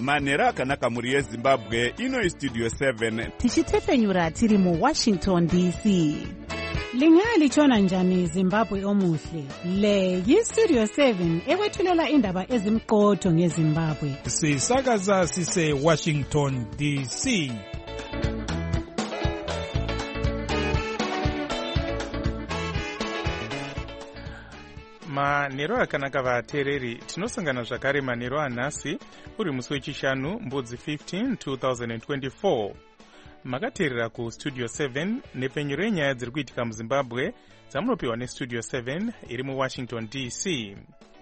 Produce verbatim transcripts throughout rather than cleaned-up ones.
manhero akanaka mhuri yezimbabwe. Ino istudio seven tichitefenyura tiri muwashington D C. Lingalitshona njani Zimbabwe omuhle? Le yistudio seven ekwethulela indaba ezimqotho ngeZimbabwe. Sisakaza sise Washington D C. manhero akanaka vateereri, tinosangana zvakare manhero anhasi uri musi wechishanu mbudzi fifteen two thousand twenty-four. Makateerera kustudio seven nepfenyu renyaya dziri kuitika muZimbabwe dzamunopiwa nestudio seven iri muWashington D C.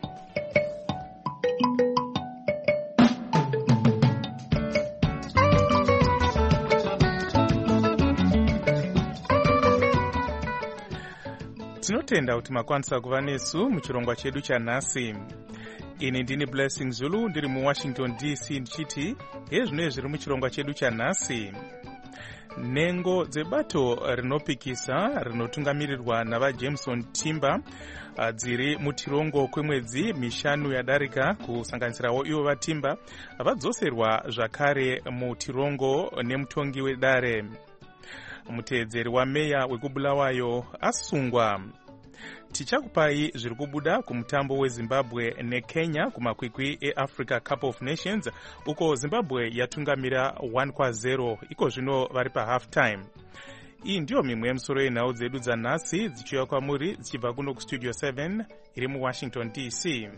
Tinotenda kuti makwanisa kuva nesu muchirongwa chedu chanhasi. Ini ndini Blessing Zulu ndiri muWashington D C ndichiti hezvino zviri muchirongwa chedu chanhasi. Nhengo dzebato rinopikisa rinotungamirirwa navaJameson Timber dziri mutirongo kwemwedzi mishanu yadarika kusanganisirawo ivo vaTimber vadzoserwa zvakare mutirongo nemutongi wedare. Muteedzeri wameya wekubulawayo asungwa. Tichakupai zviri kubuda kumutambo weZimbabwe neKenya kumakwikwi eAfrica Cup of Nations uko Zimbabwe yatungamira one kwa zero iko zvino vari pahalf time. Iyi ndiyo mimwe yemisoro yenhau dzedu dzanhasi dzichiuya kwamuri dzichibva kuno kustudio seven iri muWashington D C.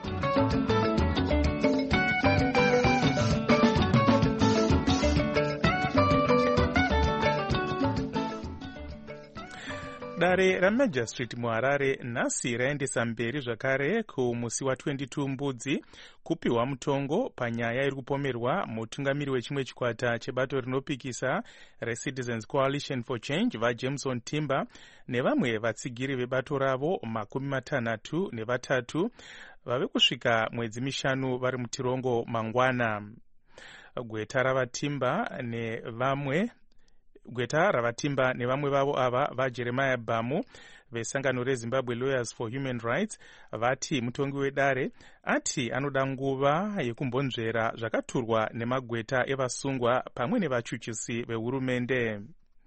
Dare raMajistrate muHarare nhasi raendesa mberi zvakare kumusi wa twenty-two mbudzi kupiwa mutongo panyaya iri kupomerwa mutungamiri wechimwe chikwata chebato rinopikisa reCitizens Coalition for Change vaJameson Timber nevamwe vatsigiri vebato ravo makumi matanhatu nevatatu vave kusvika mwedzi mishanu vari mutirongo mangwana. Gweta ravaTimber nevamwe Gweta ravaTimber nevamwe vavo ava vaJeremiah Bamu vesangano reZimbabwe Lawyers for Human Rights vati mutongi wedare ati anoda nguva yekumbonzvera zvakaturwa nemagweta evasungwa pamwe nevachuchisi vehurumende.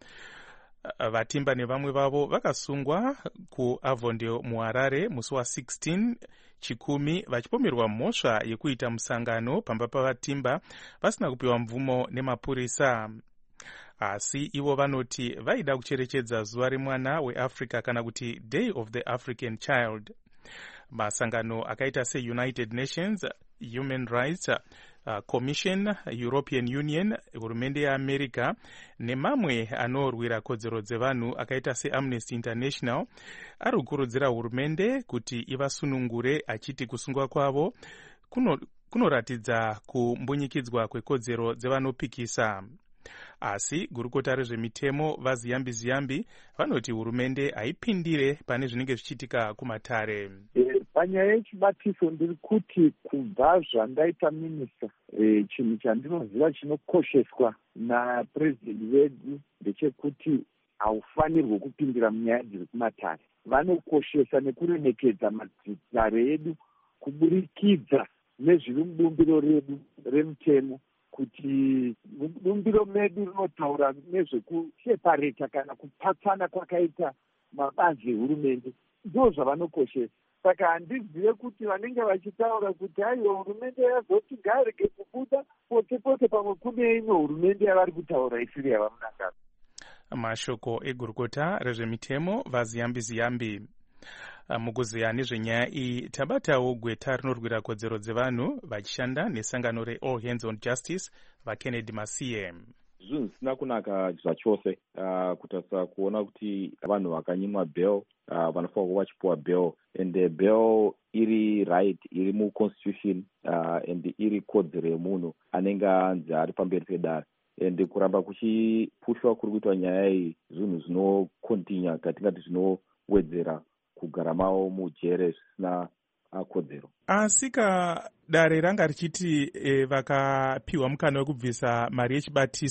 VaTimber nevamwe vavo vakasungwa kuAvondale muHarare musi wa sixteen chikumi vachipomerwa mhosva yekuita musangano pamba pavaTimber vasina kupiwa mvumo nemapurisa. Asi ivo vanoti vaida kucherechedza zuva remwana weAfrica kana kuti Day of the African Child. Masangano akaita seUnited Nations Human Rights uh, Commission, European Union, hurumende yeAmerica nemamwe anorwira kodzero dzevanhu akaita seAmnesty International ari kukurudzira hurumende kuti ivasunungure achiti kusungwa kwavo kuno, kunoratidza kumbunyikidzwa kwekodzero dzevanopikisa. Asi gurukota rezvemitemo vaZiyambi Ziyambi vanoti hurumende haipindire pane zvinenge zvichiitika kumatare. E, panyaya yechibatiso ndiri kuti kubva zvandaita minista e, chinhu chandinoziva chinokosheswa napurezidendi vedu ndechekuti haufanirwe kupindira munyaya dziri kumatare. Vanokoshesa nekuremekedza matare edu kuburikidza nezviri mubumbiro redu remutemo kuti bumbiro medu rinotaura nezvekusepareta kana kupatsana kwakaita mabazi ehurumende ndo zvavanokoshesa. Saka handizive kuti vanenge vachitaura kuti aiwa hurumende yazoti ngarege kubuda pote pote pamwe kune imwe hurumende yavari kutaura isiri yavamunangana. Mashoko egurukota rezvemitemo vaZiyambi Ziyambi. Mukuzeya nezvenyaya iyi tabatawo gweta rinorwira kodzero dzevanhu vachishanda nesangano reAll Hands on Justice vaKennedy Masiye. Zvinhu zvisina kunaka zvachose uh, kutarisa kuona kuti vanhu vakanyimwa bail uh, vanofanira kuva vachipiwa bail and the bail iri right iri muconstitution uh, and iri kodzero yemunhu anenge anzi ari pamberi pedare and kuramba kuchipushwa kuri kuitwa nyaya iyi zvinhu zvinokontinya katingati zvinowedzera kugara mavo mujere zvisina kodzero. Asi ka dare ranga richiti e, vakapiwa mukana wekubvisa mari yechibatiso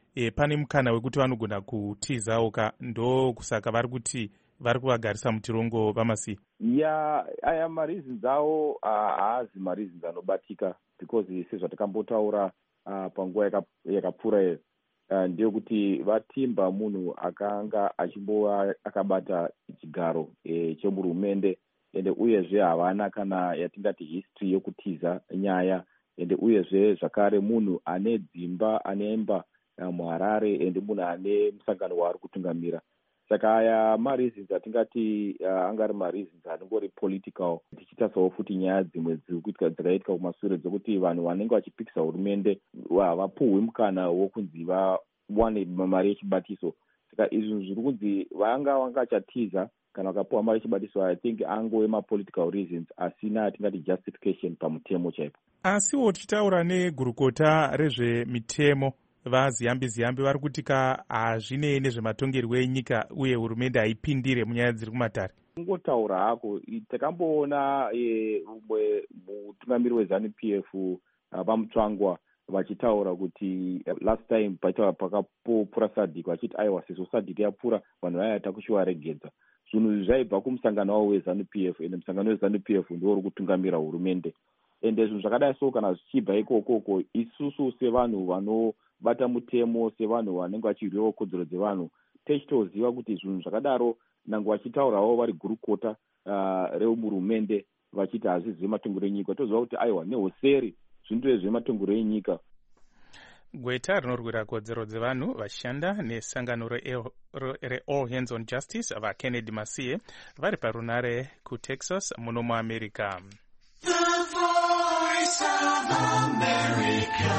e, pane mukana wekuti vanogona kutizawo ka ndo kusaka vari kuti vari kuvagarisa mutirongo vamasiya. ya aya mareasons avo haazi mareasons anobatika because sezvatakambotaura uh, panguva yakapfuura yaka uh, ndeyekuti vatimba munhu akanga achimbova akabata chigaro e, chehurumende ende uyezve havana kana yatingati history yekutiza nyaya ende uyezve zvakare munhu ane dzimba aneimba uh, muharare ende munhu ane musangano waari kutungamira. Saka aya mareasons atingati uh, angari mareasons anongori political tichitasawo futi nyaya dzimwe dzirikuitika dzakaitika kumashure dzokuti vanhu vanenge vachipikisa hurumende havapuhwi mukana wokunzi vawane mari yechibatiso. Saka izvi zviri kunzi vanga vanga vachatiza kana vakapuhwa mari yechibatiso I think angove mapolitical reasons asina atingati justification pamutemo chaipo. Asiwo tichitaura negurukota rezvemitemo vaziyambi ziyambi vari kutika hazvinei nezvematongerwo enyika uye hurumende haipindire munyaya dziri kumatare. Kungotaura hako takamboona umwe mutungamiri weZANU P F pamutsvangwa vachitaura kuti last time paita pakapopura SADC vachiti aiwa sezvo SADC yapura vanhu vaya takushivaregedza. Zvinhu izvi zvaibva kumusangano wavo weZANU P F ende musangano weZANU P F ndiwo uri kutungamira hurumende ende zvinhu zvakadai so kana zvichibva ikokoko isusu sevanhu vano bata mutemo sevanhu vanenge vachirwiwa kodzero dzevanhu tichitoziva kuti zvinhu zvakadaro nange vachitaurawo vari gurukota uh, rehurumende vachiti hazvizivi matongero enyika toziva kuti aiwa nehoseri zvinhu zvematongero enyika. Gweta rinorwira kodzero dzevanhu vashanda nesangano reAll Hands on Justice vaKennedy Masiye vari parunare kuTexas muno muAmerica. The Voice of America.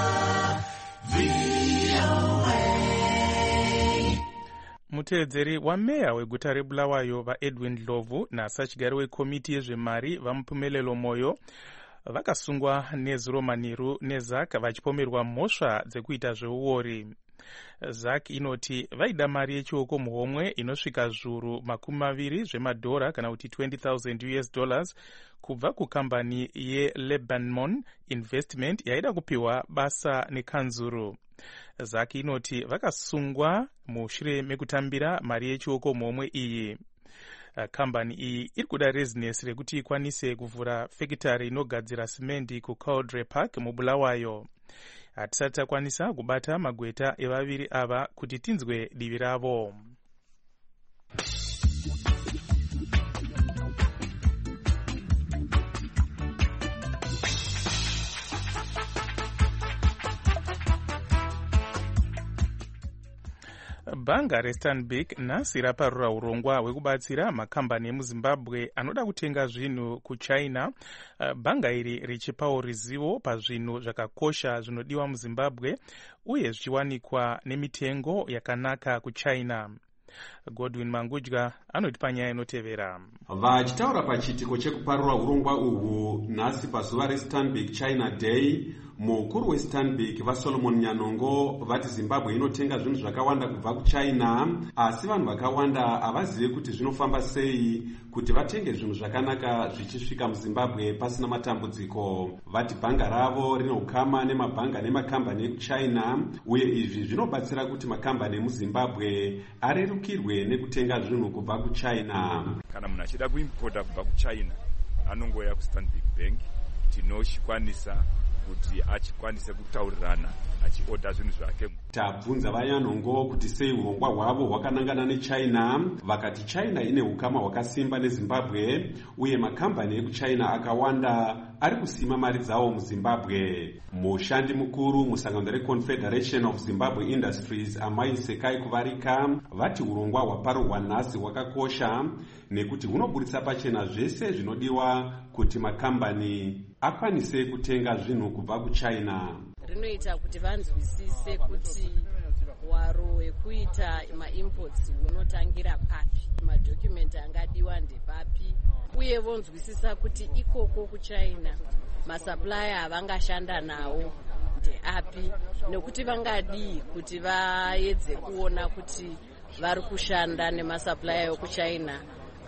Muteedzeri wameya weguta reBulawayo vaEdwin Ndlovu nasachigari wekomiti yezvemari vamupumelelo moyo vakasungwa nezuro manheru neZAC vachipomerwa mhosva dzekuita zveuori. ZAC inoti vaida mari yechioko muhomwe inosvika zviuru makumi maviri zvemadhora kana kuti twenty thousand U S dollars kubva kukambani yeLebanon Investment yaida kupiwa basa nekanzuru. ZAC inoti vakasungwa mushure mekutambira mari yechioko muhomwe iyi. Kambani iyi iri kuda rezinesi rekuti ikwanise kuvhura fekitari inogadzira simendi kuCauldre Park muBulawayo. Hatisati takwanisa kubata magweta evaviri ava kuti tinzwe divi ravo. Bhanga reStanbic nhasi raparura urongwa hwekubatsira makambani emuZimbabwe anoda kutenga zvinhu kuChina. Bhanga iri richipawo ruzivo pazvinhu zvakakosha zvinodiwa muZimbabwe uye zvichiwanikwa nemitengo yakanaka kuChina. Godwin Mangudya anoti panyaya inotevera. Vachitaura pachiitiko chekuparura urongwa uhwu nhasi pazuva reStanbic China Day, mukuru weStanbic vaSolomon Nyanongo vati Zimbabwe inotenga zvinhu zvakawanda kubva kuChina, asi vanhu vakawanda havazivi kuti zvinofamba sei kuti vatenge zvinhu zvakanaka zvichisvika muZimbabwe pasina matambudziko. Vati bhanga ravo rine ukama nemabhanga nemakambani ekuChina uye izvi zvinobatsira kuti makambani emuZimbabwe arerukirwe nekutenga zvinhu kubva kuChina. Kana munhu achida kuimpota kubva kuChina anongoya kuStanbic Bank, tinoshikwanisa kuti achikwanise kutaurirana achioda zvinhu zvake. Tabvunza vaNyanongo kuti sei urongwa hwavo hwakanangana neChina, vakati China ine ukama hwakasimba neZimbabwe uye makambani ekuChina akawanda ari kusima mari dzawo muZimbabwe. Mushandi mukuru musangano reConfederation of Zimbabwe Industries Amai Sekai Kuvarika vati urongwa hwaparurwa nhasi hwakakosha nekuti hunoburitsa pachena zvese zvinodiwa kuti makambani akwanise kutenga zvinhu kubva kuChina. Rinoita kuti vanzwisise kuti waro wekuita maimports unotangira papi, madocument angadiwa ndepapi, uye vonzwisisa kuti ikoko kuChina masupplier avangashanda nawo ndeapi, nekuti vangadii kuti vaedze kuona kuti vari kushanda nemasupplier ekuChina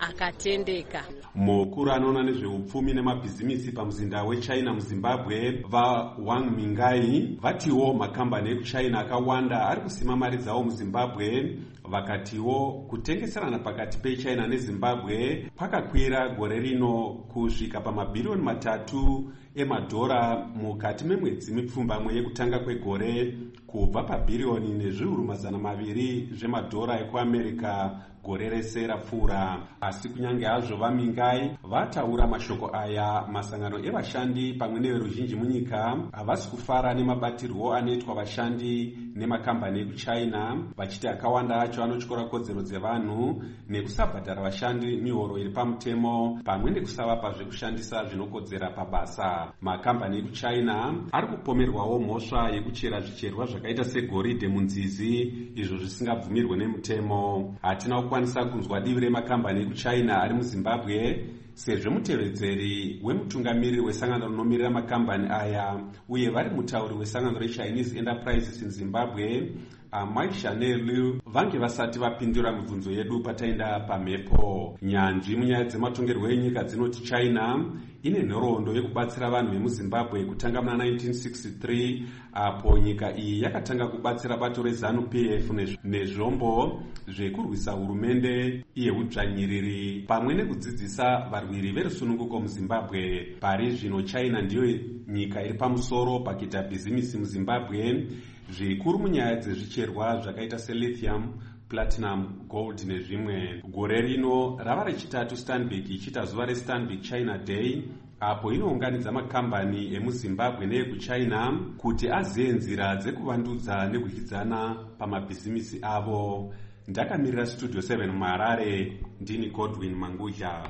akatendeka. Mukuru anoona nezveupfumi nemabhizimisi pamuzinda weChina muZimbabwe vaWang Mingai vatiwo makambani ekuChina akawanda ari kusima mari dzawo muZimbabwe. Vakatiwo kutengeserana pakati peChina neZimbabwe kwakakwira gore rino kusvika pamabhirioni matatu emadhora mukati memwedzi mipfumbamwe yekutanga kwegore, kubva pabhirioni nezviuru mazana maviri zvemadhora ekuAmerica gore rese rapfuura. Asi kunyange hazvo vaMingai vataura mashoko aya, masangano evashandi pamwe neveruzhinji munyika havasi kufara nemabatirwo anoitwa vashandi nemakambani ekuChina, vachiti akawanda acho anotyora kodzero dzevanhu nekusabhadhara vashandi mihoro iri pamutemo pamwe nekusavapa zvekushandisa zvinokodzera pabasa. Makambani ekuChina ari kupomerwawo mhosva yekuchera zvicherwa zvakaita segoridhe munzizi, izvo zvisingabvumirwe nemutemo. Hatina kukwanisa kunzwa divi remakambani ekuChina ari muZimbabwe sezvo mutevedzeri wemutungamiriri wesangano rinomirira makambani aya uye vari mutauri wesangano reChinese Enterprises in Zimbabwe Amai Chanelu vange vasati vapindura mibvunzo yedu pataenda pamhepo. Nyanzvi munyaya dzematongerwo enyika dzinoti China ine nhoroondo yekubatsira vanhu vemuZimbabwe kutanga muna nineteen sixty-three, apo nyika iyi yakatanga kubatsira bato reZANU-P F nezvombo zvekurwisa hurumende yeudzvanyiriri pamwe nekudzidzisa varwiri verusununguko muZimbabwe. Pari zvino China ndiyo nyika iri pamusoro pakuita bhizimisi muZimbabwe, zvikuru munyaya dzezvicherwa zvakaita selithium, platinum, gold nezvimwe. Gore rino rava rechitatu Stanbic ichita zuva reStanbic China Day, apo inounganidza makambani emuZimbabwe neekuChina kuti aziye nzira dzekuvandudza nekudyidzana pamabhizimisi avo. Ndakamirira Studio seven muHarare, ndini Godwin Manguja.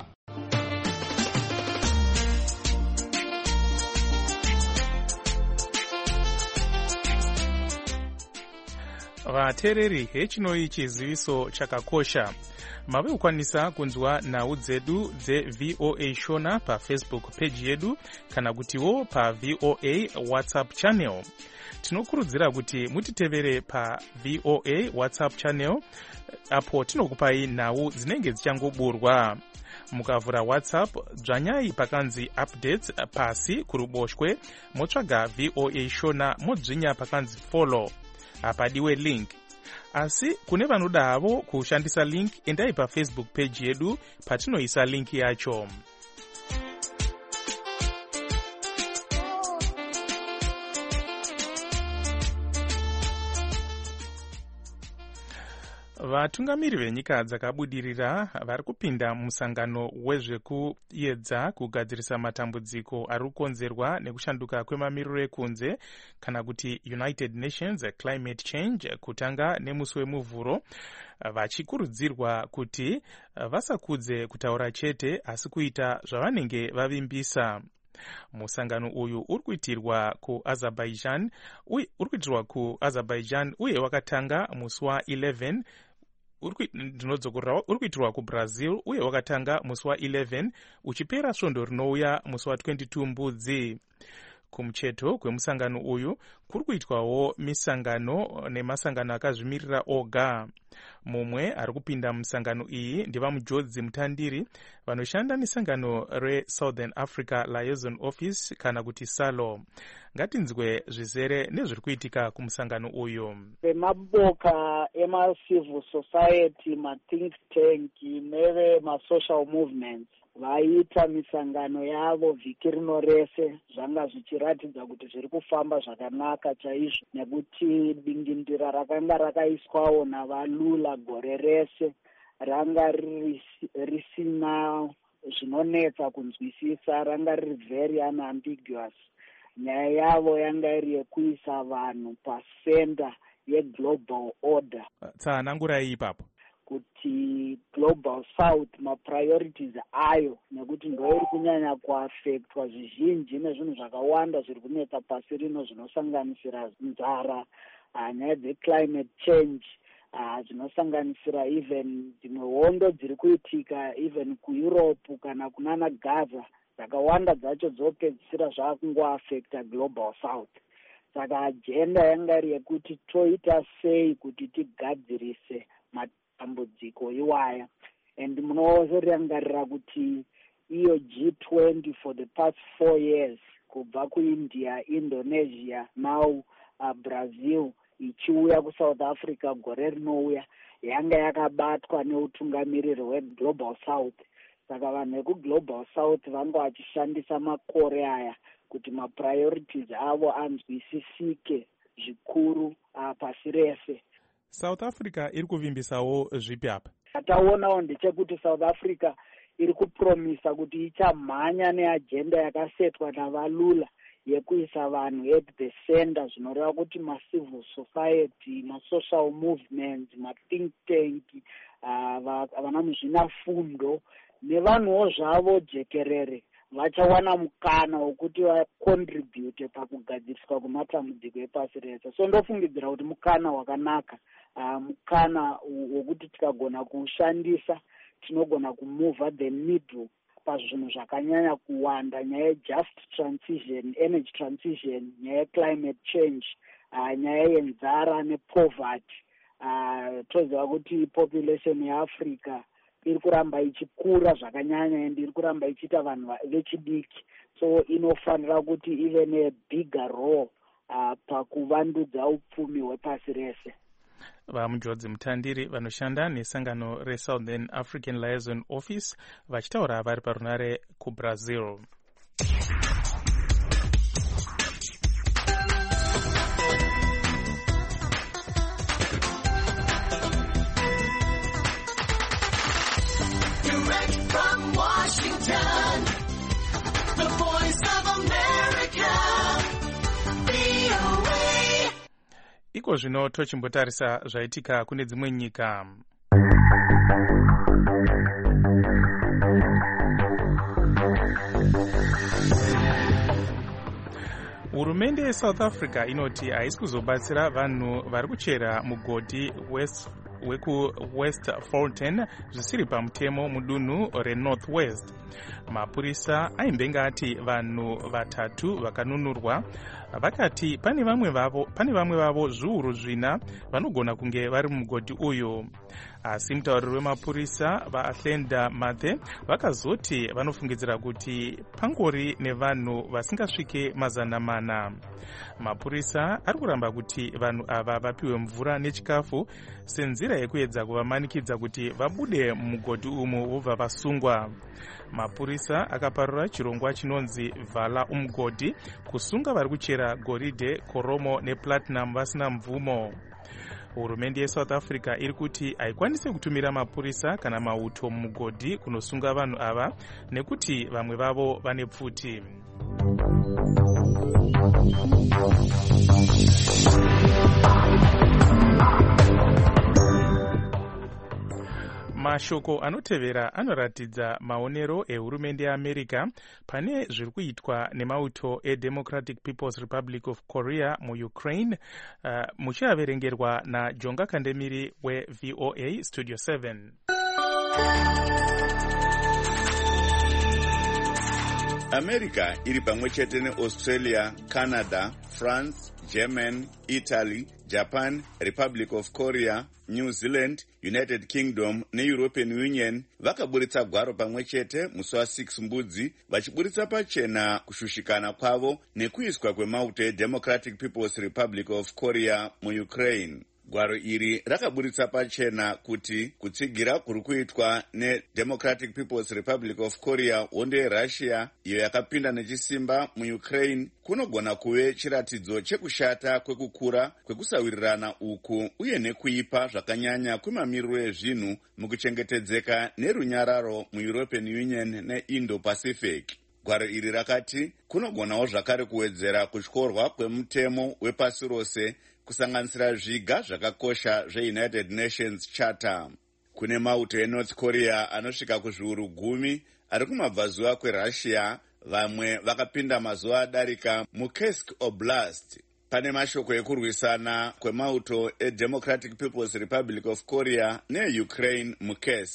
Vateereri, hechinoi chiziviso chakakosha. Mave kukwanisa kunzwa nhau dzedu dzeV O A Shona paFacebook page yedu kana kutiwo paV O A WhatsApp channel. Tinokurudzira kuti mutitevere paV O A WhatsApp channel, apo tinokupai nhau dzinenge dzichangoburwa. Mukavhura WhatsApp, dzvanyai pakanzi updates pasi kuruboshwe, motsvaga V O A Shona modzvinya pakanzi follow. Apadiwe link. Asi kune vanoda havo kushandisa link, endai paFacebook page yedu patinoisa link yacho. Vatungamiri venyika dzakabudirira vari kupinda musangano wezvekuedza kugadzirisa matambudziko ari kukonzerwa nekushanduka kwemamiriro ekunze kana kuti United Nations Climate Change kutanga nemusi wemuvhuro, vachikurudzirwa kuti vasakudze kutaura chete asi kuita zvavanenge vavimbisa. Musangano uyu uri kuitirwa kuAzerbaijan uye uri kuitirwa kuAzerbaijan uye wakatanga musi wa11 ndinodzokorera uri kuitirwa kuBrazil uye wakatanga musi wa11 uchipera svondo rinouya musi wa22 mbudzi. Kumucheto kwemusangano uyu kuri kuitwawo misangano nemasangano akazvimirira oga. Mumwe ari kupinda musangano iyi ndivamujodzi mutandiri vanoshanda nesangano reSouthern Africa Liaison Office kana kuti SALO. Ngatinzwe zvizere nezviri kuitika kumusangano uyu. Vemaboka ema-civil society, ma-think tank neve-ma-social movements vaita misangano yavo vhiki rino rese, zvanga zvichiratidza kuti zviri kufamba zvakanaka chaizvo, nekuti dingindira rakanga rakaiswawo navalula gore rese ranga risina zvinonetsa kunzwisisa, ranga riri very unambiguous. Nyaya yavo yanga iri yekuisa vanhu pasenda yeglobal order. Tsanangurai ipapo kuti global south ma-priorities ayo, nekuti ndo iri kunyanya kuafektwa zvizhinji nezvinhu zvakawanda zviri kunetsa pasi rino zvinosanganisira nzara, nyaya dzeclimate change, zvinosanganisira even dzimwe hondo dziri kuitika even kuEurope kana kunana Gaza, dzakawanda dzacho dzopedzisira zvakungoafekta global south. Saka ajenda yanga iri yekuti toita sei kuti tigadzirise matambudziko iwaya. and munozorangarira kuti iyo G twenty for the past four years kubva kuindia, Indonesia, now uh, Brazil ichiuya kuSouth Africa gore rinouya yanga yakabatwa neutungamiriri hweGlobal South. Saka vanhu vekuGlobal South vanga vachishandisa makore aya kuti mapriorities avo anzwisisike zvikuru uh, pasi rese. South Africa iri kuvimbisawo zvipi apa? Ataonawo ndechekuti South Africa iri kupromisa kuti ichamhanya neagenda yakasetwa navalula yekuisa vanhu at the center, zvinoreva kuti macivil society, masocial movements, mathink tank, uh, vana muzvinafundo nevanhuwo zvavo jekerere vachawana mukana wekuti vacontribute pakugadziriswa kwematambudziko epasi rese. So ndofungidzira kuti mukana wakanaka, uh, mukana wokuti tikagona kuushandisa tinogona kumova the needle pazvinhu zvakanyanya kuwanda, nyaya yejust transition, energy transition, nyaya yeclimate change, uh, nyaya yenzara nepoverty. Uh, toziva kuti population yeAfrica iri kuramba ichikura zvakanyanya and iri kuramba ichiita vanhu vechidiki, so inofanira kuti ive nebigger role uh, pakuvandudza upfumi hwepasi rese. Vamujodzi Mutandiri vanoshanda nesangano reSouthern African Liaison Office vachitaura vari parunare kuBrazil. Iko zvino tochimbotarisa zvaitika kune dzimwe nyika. Hurumende yeSouth Africa inoti haisi kuzobatsira vanhu vari kuchera mugodhi West weku West Fulton zvisiri pamutemo mudunhu reNorth West. Mapurisa aimbenga ati vanhu vatatu vakanunurwa vakati pane vamwe vavo pane vamwe vavo zviuru zvina vanogona kunge vari mugodhi uyu. Asi mutauriri wemapurisa vaAhlenda Mathe vakazoti vanofungidzira kuti pangori nevanhu vasingasvike mazana mana. Mapurisa ari kuramba kuti vanhu ava vapiwe mvura nechikafu senzira yekuedza kuvamanikidza kuti vabude mugodhi umu vobva vasungwa. Mapurisa akaparura chirongwa chinonzi Vala Umgodhi kusunga vari kuchera goridhe, koromo neplatinum vasina mvumo. Hurumende yeSouth Africa iri kuti haikwanise kutumira mapurisa kana mauto mumugodhi kunosunga vanhu ava nekuti vamwe vavo vane pfuti. Mashoko anotevera anoratidza maonero ehurumende yeAmerica pane zviri kuitwa nemauto eDemocratic People's Republic of Korea muUkraine, uh, muchiaverengerwa naJonga Kandemiri weV O A Studio seven. America iri pamwe chete neAustralia, Canada, France, Germany, Italy, Japan, Republic of Korea, New Zealand, United Kingdom neEuropean Union vakaburitsa gwaro pamwe chete musi wa6 Mbudzi vachiburitsa pachena kushushikana kwavo nekuiswa kwemauto eDemocratic People's Republic of Korea muUkraine. Gwaro iri rakaburitsa pachena kuti kutsigira kuri kuitwa neDemocratic People's Republic of Korea hondo yeRussia iyo yakapinda nechisimba muUkraine kunogona kuve chiratidzo chekushata kwekukura kwekusawirirana uku uye nekuipa zvakanyanya kwemamiriro ezvinhu mukuchengetedzeka nerunyararo muEuropean Union neIndo-Pacific. Gwaro iri rakati kunogonawo zvakare kuwedzera kutyorwa kwemutemo wepasi rose kusanganisira zviga zvakakosha zveUnited Nations Charter. Kune mauto eNorth Korea anosvika kuzviuru gumi ari kumabvazuva kweRussia, vamwe vakapinda mazuva adarika muKursk Oblast. Pane mashoko ekurwisana kwemauto eDemocratic People's Republic of Korea neUkraine muKursk.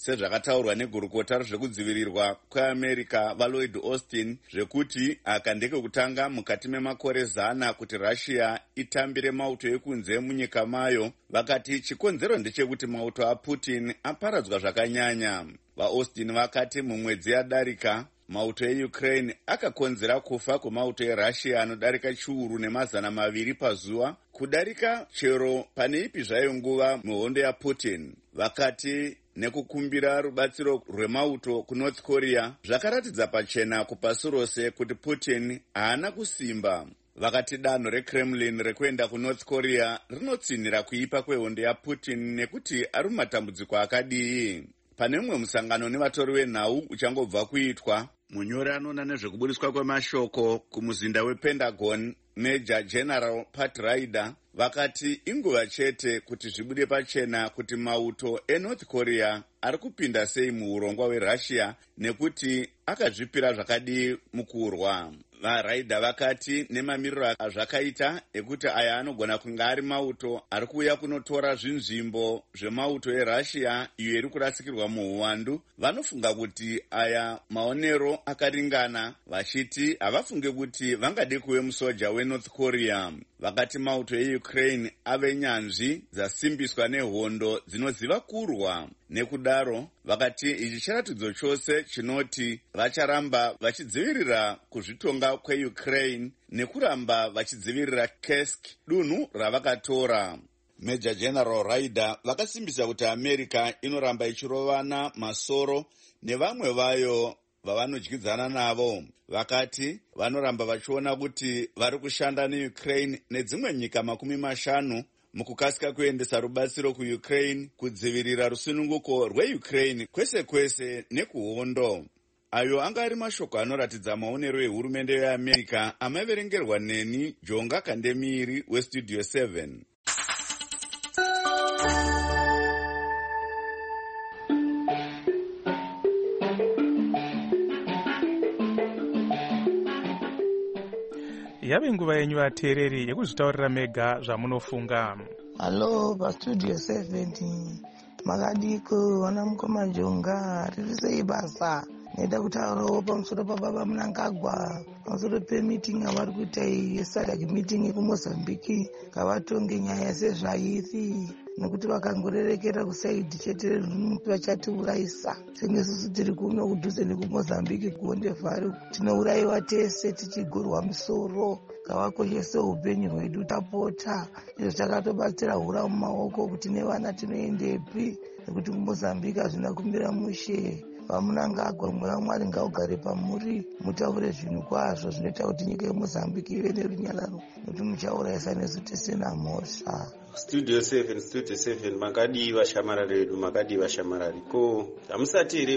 sezvakataurwa negurukota rezvekudzivirirwa kweamerica valoyd austin zvekuti aka ndekekutanga mukati memakore zana kuti russia itambire mauto ekunze munyika mayo. Vakati chikonzero ndechekuti mauto aputin aparadzwa zvakanyanya. VaAustin vakati mumwedzi yadarika mauto eukraine akakonzera kufa kwemauto erussia anodarika chiuru nemazana maviri pazuva, kudarika chero pane ipi zvayo nguva muhondo yaputin. Vakati nekukumbira rubatsiro rwemauto kunorth korea zvakaratidza pachena kupasi rose kuti putin haana kusimba. Vakati danho rekremlin rekuenda kunorth korea rinotsinhira kuipa kwehondo yaputin nekuti ari mumatambudziko akadii. Pane mumwe musangano nevatori venhau uchangobva kuitwa, munyori anoona nezvekubudiswa kwemashoko kumuzinda wepentagon Major General Pat Ryder vakati inguva chete kuti zvibude pachena kuti mauto eNorth Korea ari kupinda sei muurongwa hwerussia nekuti akazvipira zvakadii mukurwa. VaRyder vakati nemamiriro azvakaita ekuti aya anogona kunge ari mauto ari kuuya kunotora zvinzvimbo zvemauto erussia iyo iri kurasikirwa muuwandu, vanofunga kuti aya maonero akaringana, vachiti havafunge kuti vangade kuve musoja weNorth Korea. Vakati mauto eukraine ave nyanzvi dzasimbiswa nehondo dzinoziva kurwa. Nekudaro vakati ichi chiratidzo chose chinoti vacharamba vachidzivirira kuzvitonga kweukraine nekuramba vachidzivirira Kursk, dunhu ravakatora. Major General Ryder vakasimbisa kuti America inoramba ichirovana masoro nevamwe vayo vavanodyidzana navo. Vakati vanoramba vachiona kuti vari kushanda neUkraine nedzimwe nyika makumi mashanu mukukasika kuendesa rubatsiro kuUkraine kudzivirira rusununguko rweUkraine kwese kwese nekuhondo. Ayo anga ari mashoko anoratidza maonero ehurumende yeAmerica amaverengerwa neni Jonga Kandemiri weStudio seven. Yave nguva yenyu vateereri yekuzvitaurira mega zvamunofunga. Halo paStudio seven, makadiko vana mukoma Jonga, riri sei basa? Neda kutaurawo pamusoro pababa Mnangagwa pamusoro pemeeting avari kuita yesadc meeting kuMozambique, ngavatonge nyaya sezvairi nekuti vakangorerekera kusaidhi chete vachatiurayisa. Senge isusu tiri kuno kudhuze nekuMozambique kuondevhari tinourayiwa tese tichigurwa musoro. Ngavakoshese upenyu hwedu tapota. Izvo takatobatsira hura mumaoko kuti nevana tinoendepi nekuti kuMozambique hazvina kumira mushe. VaMnangagwa mweya Mwari ngaugare pamuri, mutaure zvinhu kwazvo zvinoita kuti nyika yeMozambique ive nerunyararo nokuti muchaurayisa nesu tisina mhosva. Studio seven, Studio seven, makadi vashamarari vedu, makadi vashamarari. Ko hamusati here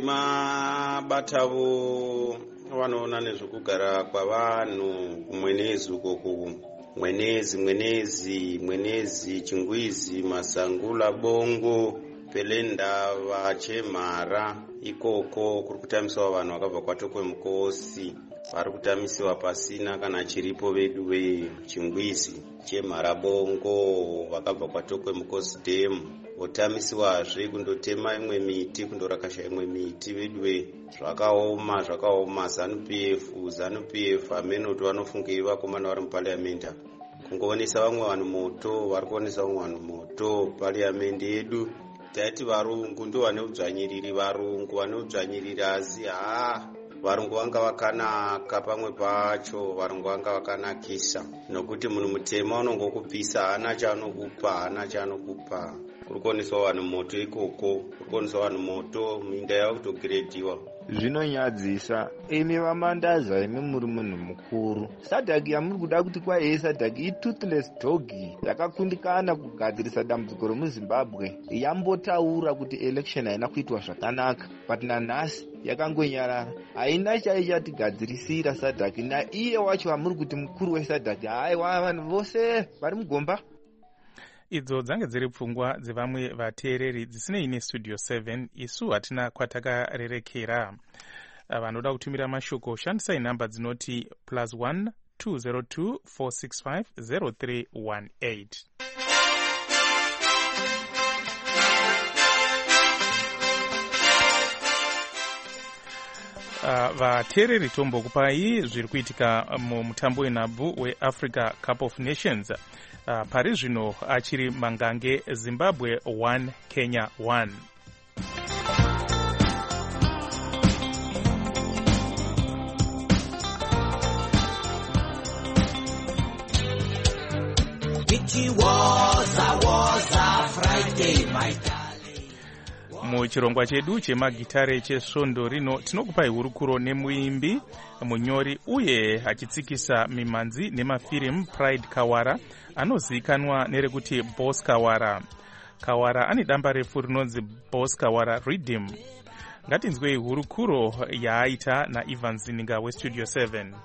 mabatavo vanoona nezvekugara kwavanhu kumwenezi ukoko, mwenezi mwenezi mwenezi chingwizi masangula bongo pelenda vachemhara ikoko kuri kutamiswa vanhu vakabva kwatokwe mukosi vari kutamisiwa pasina kana chiripo vedu vechingwizi chemhara bongo vakabva kwatokwe mukosi demu votamisiwazve kundotema imwe miti kundorakasha imwe miti vedu zvakaoma zvakaoma. Zanu P F Zanu P F amenoti vanofunge vakomana vari mupariamende kungoonesa vamwe vanhu moto, vari kuonesa vamwe vanhu moto pariamende yedu. Taiti varungu ndo vane udzvanyiriri, varungu vane udzvanyiriri, asi haa varungu vanga vakanaka pamwe pacho, varungu vanga vakanakisa nokuti munhu mutema unongokupisa hana chaanokupa, hana chaanokupa. Kuri kuoneswa vanhu moto ikoko, kuri kuoneswa vanhu moto, minda yavo kutogirediwa. Zvinonyadzisa. Imi vamandaza, imi muri munhu mukuru. Sadhaki yamuri kuda kuti kwaiye sadhaki i-toothless dog yakakundikana kugadzirisa dambudziko remuZimbabwe yambotaura kuti election haina kuitwa zvakanaka, but nanhasi yakangonyarara. Haina chaichatigadzirisira sadhaki, naiye wacho amuri kuti mukuru wesadhaki. Haiwa vanhu vose vari mugomba. Idzo dzange dziri pfungwa dzevamwe vateereri dzisinei neStudio seven. Isu hatina kwatakarerekera. Vanoda kutumira mashoko shandisai namba dzinoti plus one two zero two four six five zero three one eight. Uh, vateereri tombokupai zviri kuitika mumutambo wenhabvu weAfrica Cup of Nations. Uh, pari zvino achiri mangange Zimbabwe one Kenya one. Muchirongwa chedu chemagitare chesvondo rino tinokupai hurukuro nemuimbi, munyori uye achitsikisa mimanzi nemafirimu Pride Kawara anozivikanwa nerekuti Boss Kawara. Kawara ane damba refu rinonzi Boss Kawara Rhythm. Ngatinzwei hurukuro yaaita naIvan Zininga weStudio seven.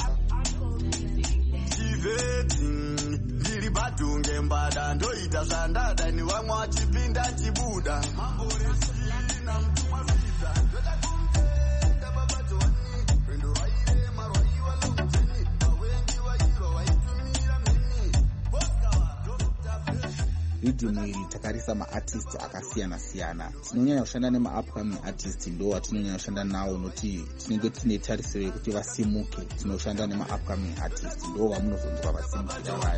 Badunge mbada ndoita zandada ni wamwe achipinda chibuda mamboresina mtumwa visa ndoda kumtenda baba Johani pendo waire marwai wala mteni wawengi wairo waitumira mimi boska wa Doctor Rhythm iri takarisa maartist akasiyana siyana. Tinonyanya kushanda nema-upcoming artist ndo atinonyanya kushanda nawo noti tinenge tine tarisiro yekuti vasimuke. Tinoshanda nema-upcoming artist ndo vamunozonzwa vasimukira vaya.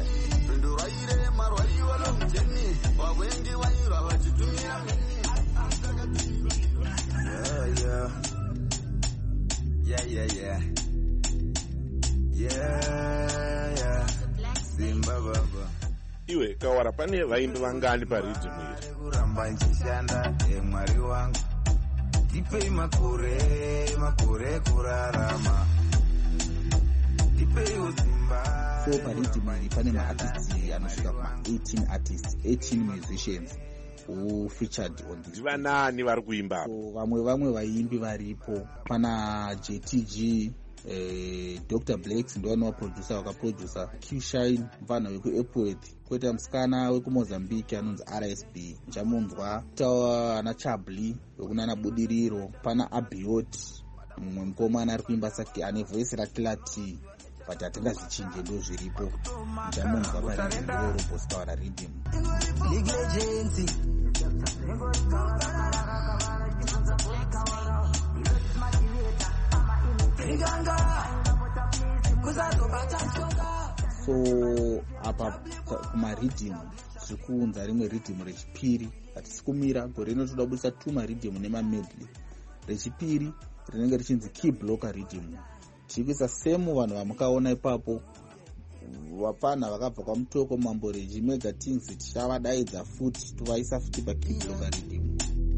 Yeah, yeah, yeah. Yeah, yeah. Zimbabwe. Iwe Kawara, pane vaimbi vangani paRhythm iri? Kuramba nchishanda emwari wangu. Tipei makore, makore kurarama. Tipei usimba. So paRhythm iri pane maartists anosvika kuma eighteen artists, eighteen musicians who featured on this. Vanani vari kuimba? So vamwe vamwe vaimbi varipo. Pana J T G, eh, Doctor Blakes ndo anowa producer wakaproducer, Q Shine mvana wekuEpworth, koita musikana wekumozambique anonzi R S B chamunzwa, tawa ana Chabli wekunana Budiriro, pana Abiot mumwe mukomana ari kuimba saki ane voice raKilati, but hatingazvichinje ndo zviripo chamunzwa paRhythm Boss Kawara Rhythm. So apa kumaRhythm tiri kuunza rimwe rhythm rechipiri, hatisi kumira. Gore rino toda kubudisa two maRhythm nemamedley. Rechipiri rinenge richinzi Key Blocker Rhythm. Tiri kuisa semu vanhu vamukaona ipapo vapana vakabva kwamutoko mamboreji mega things tichavadaidza futi tovaisa futi paKey Blocker Rhythm.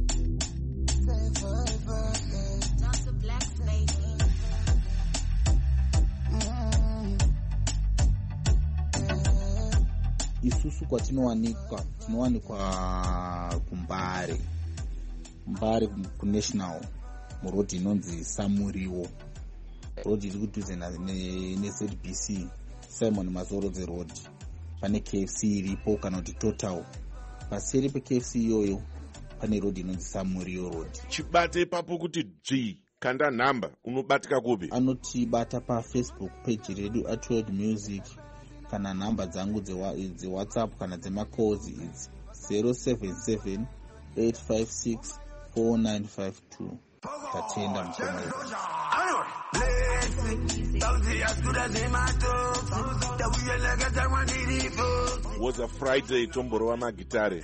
Isusu kwatinowanikwa tinowanikwa kuMbare, Mbare kuNational murodhi inonzi Samuriwo, rodhi iri kudhuze neZ B C, Simon Mazorodze Road. Pane K F C iripo kana kuti Total. Paseri pe K F C iyoyo pane rodhi inonzi Samuriwo Road. Chibate ipapo kuti dzvi kanda nhamba unobatika kupi? Anotibata paFacebook page redu at World Music, kana nhamba dzangu dzeWhatsApp kana dzemacalls idzi zero seven seven eight five six four nine five two. Tatenda mkono. Was a Friday tomboro magitare.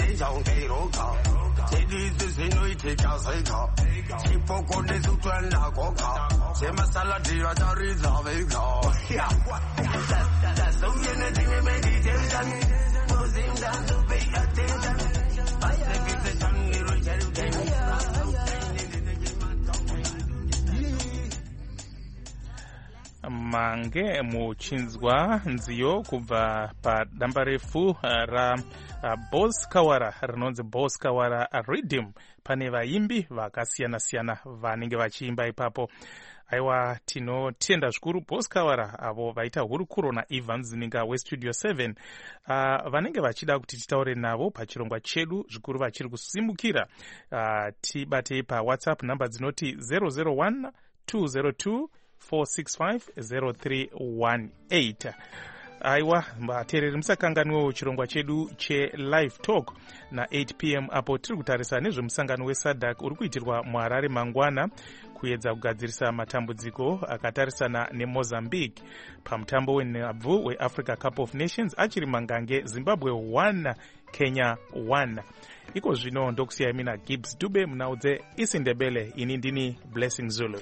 Mange muchinzwa nziyo kubva padamba refu ra uh, Boss Kawara rinonzi Boss Kawara Rhythm. Pane vaimbi vakasiyana siyana vanenge vachiimba ipapo. Aiwa, tinotenda zvikuru Boss Kawara avo vaita hurukuro naIvan Zininga weStudio seven, uh, vanenge vachida kuti titaure navo pachirongwa chedu zvikuru vachiri kusimukira. Uh, tibatei paWhatsApp namba dzinoti zero zero one two zero two four six five zero three one eight. aiwa vateereri musakanganwewo chirongwa chedu chelive talk na-eight p m apo tiri kutarisa nezvemusangano wesadc uri kuitirwa muharare mangwana kuedza kugadzirisa matambudziko akatarisana nemozambique pamutambo wenhabvu weafrica cup of nations achiri mangange zimbabwe one kenya one. iko zvino ndokusiyai mina Gibbs Dube munaudze isindebele. Ini ndini Blessing Zulu.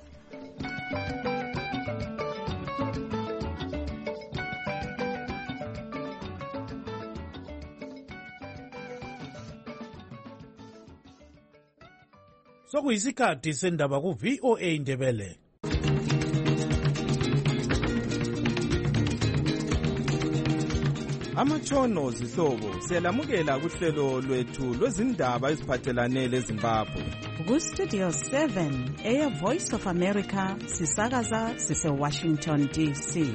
sokuyisikhathi sendaba ku-V O A Ndebele. Amatshono zihlobo siyalamukela kuhlelo lwethu lwezindaba eziphathelane leZimbabwe. Ku-Studio seven eya Voice of America sisakaza sise-Washington D C.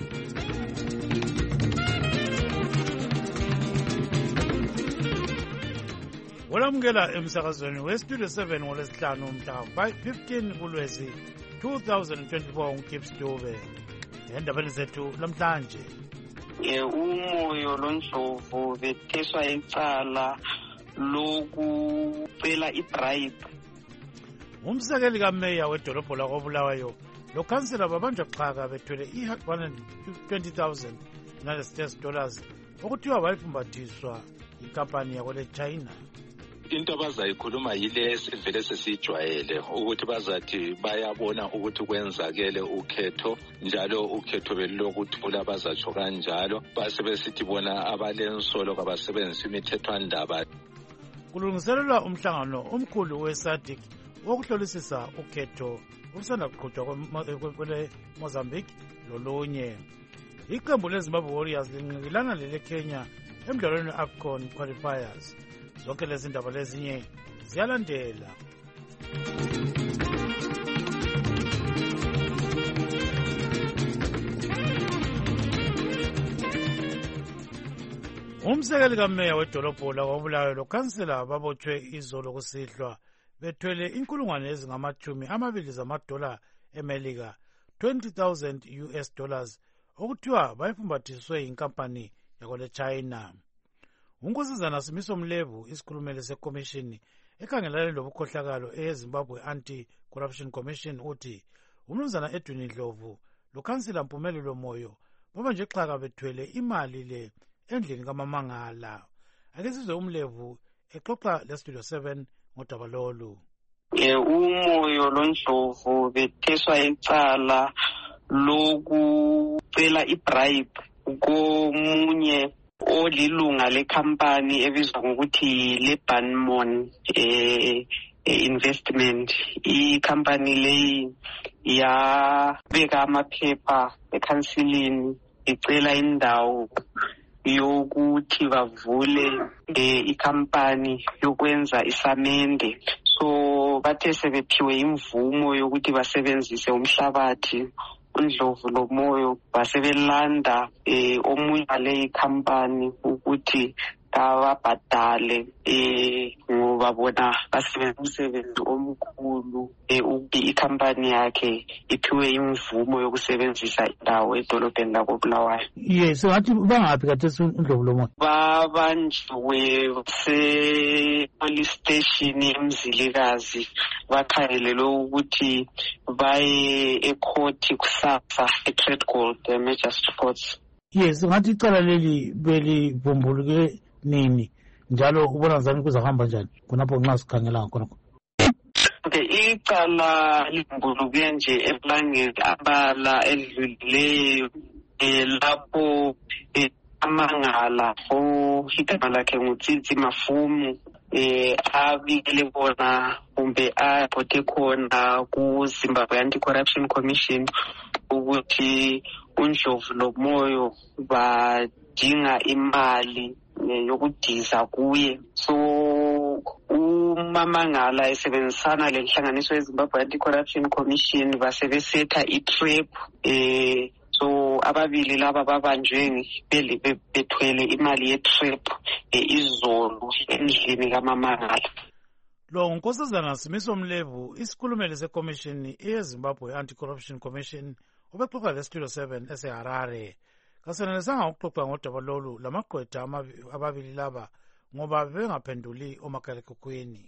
Olamukela emsakazweni we-Studio seven ngolwesihlanu mhla fifteen kuLwezi two thousand twenty-four nguGibbs Dube. Endabeni zethu lamhlanje. Umoyo loNdlovu betheswa icala lokucela ibribe. Umsekeli kameya wedolobho lakobulawayo lokhansela babanjwa xhaka bethwele i-one hundred twenty thousand United States dollars okuthiwa bayifumbathiswa inkampani yakole China. Into abazayikhuluma yile sivele sesijwayele ukuthi bazathi bayabona ukuthi kwenzakele ukhetho njalo ukhetho belokuthula bazatsho kanjalo base besithi bona abalensolo kabasebenzisa imithethwandaba. Kulungiselelwa umhlangano omkhulu weSADC wokuhlolisisa ukhetho olusanda kuqhutshwa kwele Mozambique lolunye. Iqembu leZimbabwe Warriors linqikilana lele Kenya emdlalweni we-AFCON qualifiers. Zonke lezi ndaba lezinye ziyalandela. Umsekeli kameya wedolobho lakobulawayo lokhansela babotshwe izolo kusihlwa bethwele inkulungwane ezingamachumi amabili zamadola eMelika twenty thousand U S dollars okuthiwa bayifumbathiswe inkampani yakole China. Unkosazana Simiso Mlevu isikhulumeli sekomishini ekhangelane lobukhohlakalo eZimbabwe Anti-Corruption Commission uthi umnumzana Edwin Ndlovu lokhansela Mpumelelo Moyo baba nje xhaka bethwele imali le endlini kaMamangala. Ake sizwe uMlevu exoxa leStudio seven ngodaba lolu. Umoyo loNdlovu betheswa icala lokucela ibribe komunye olilunga lekhampani ebizwa ngokuthi leBanmon eh investment. Ikhampani leyi yabeka amaphepha ekhansilini icela indawo yokuthi bavule ikhampani yokwenza isamende. So bathe sebephiwe imvumo yokuthi basebenzise umhlabathi uNdlovu loMoyo basebelanda eh omunye wale company ukuthi ababhadale eh ngoba bona basebenza umsebenzi omkhulu eh ukuthi ikhampani yakhe iphiwe imvumo yokusebenzisa indawo edolobheni lakobulawayo. Yes, wathi bangaphi kathesi uNdlovu loMoyo? Babanjwe se police station eMzilikazi bakhangelelwe ukuthi baye ecourt kusasa eTrade Gold eMajestic Courts. Yes, ngathi icala leli belivumbuluke nini njalo ubona zami kuzahamba njani kunapho nxa sikhangela khona. Okay, icala livumbuluke nje eplangeni abala edlulileyo lapho amangala igama lakhe nguTsitsi Mafumu eh abikele bona kumbe aphote khona ku-Zimbabwe Anti-Corruption Commission ukuthi uNdlovu loMoyo badinga imali yokudiza kuye. So uMamangala esebenzisana lenhlanganiso yeZimbabwe Anti-Corruption Commission basebesetha itrap eh so ababili laba babanjwe bethwele imali yetrap izolo endlini kaMamangala. Lo unkosazana Simiso Mlevu isikhulumeli sekomishini yeZimbabwe Anti-Corruption Commission ubexoxa leStudio seven eseHarare. kasenelisanga ukuxoxa ngodaba lolu lamagqwetha ababili laba ngoba bengaphenduli omakhalekhukhwini.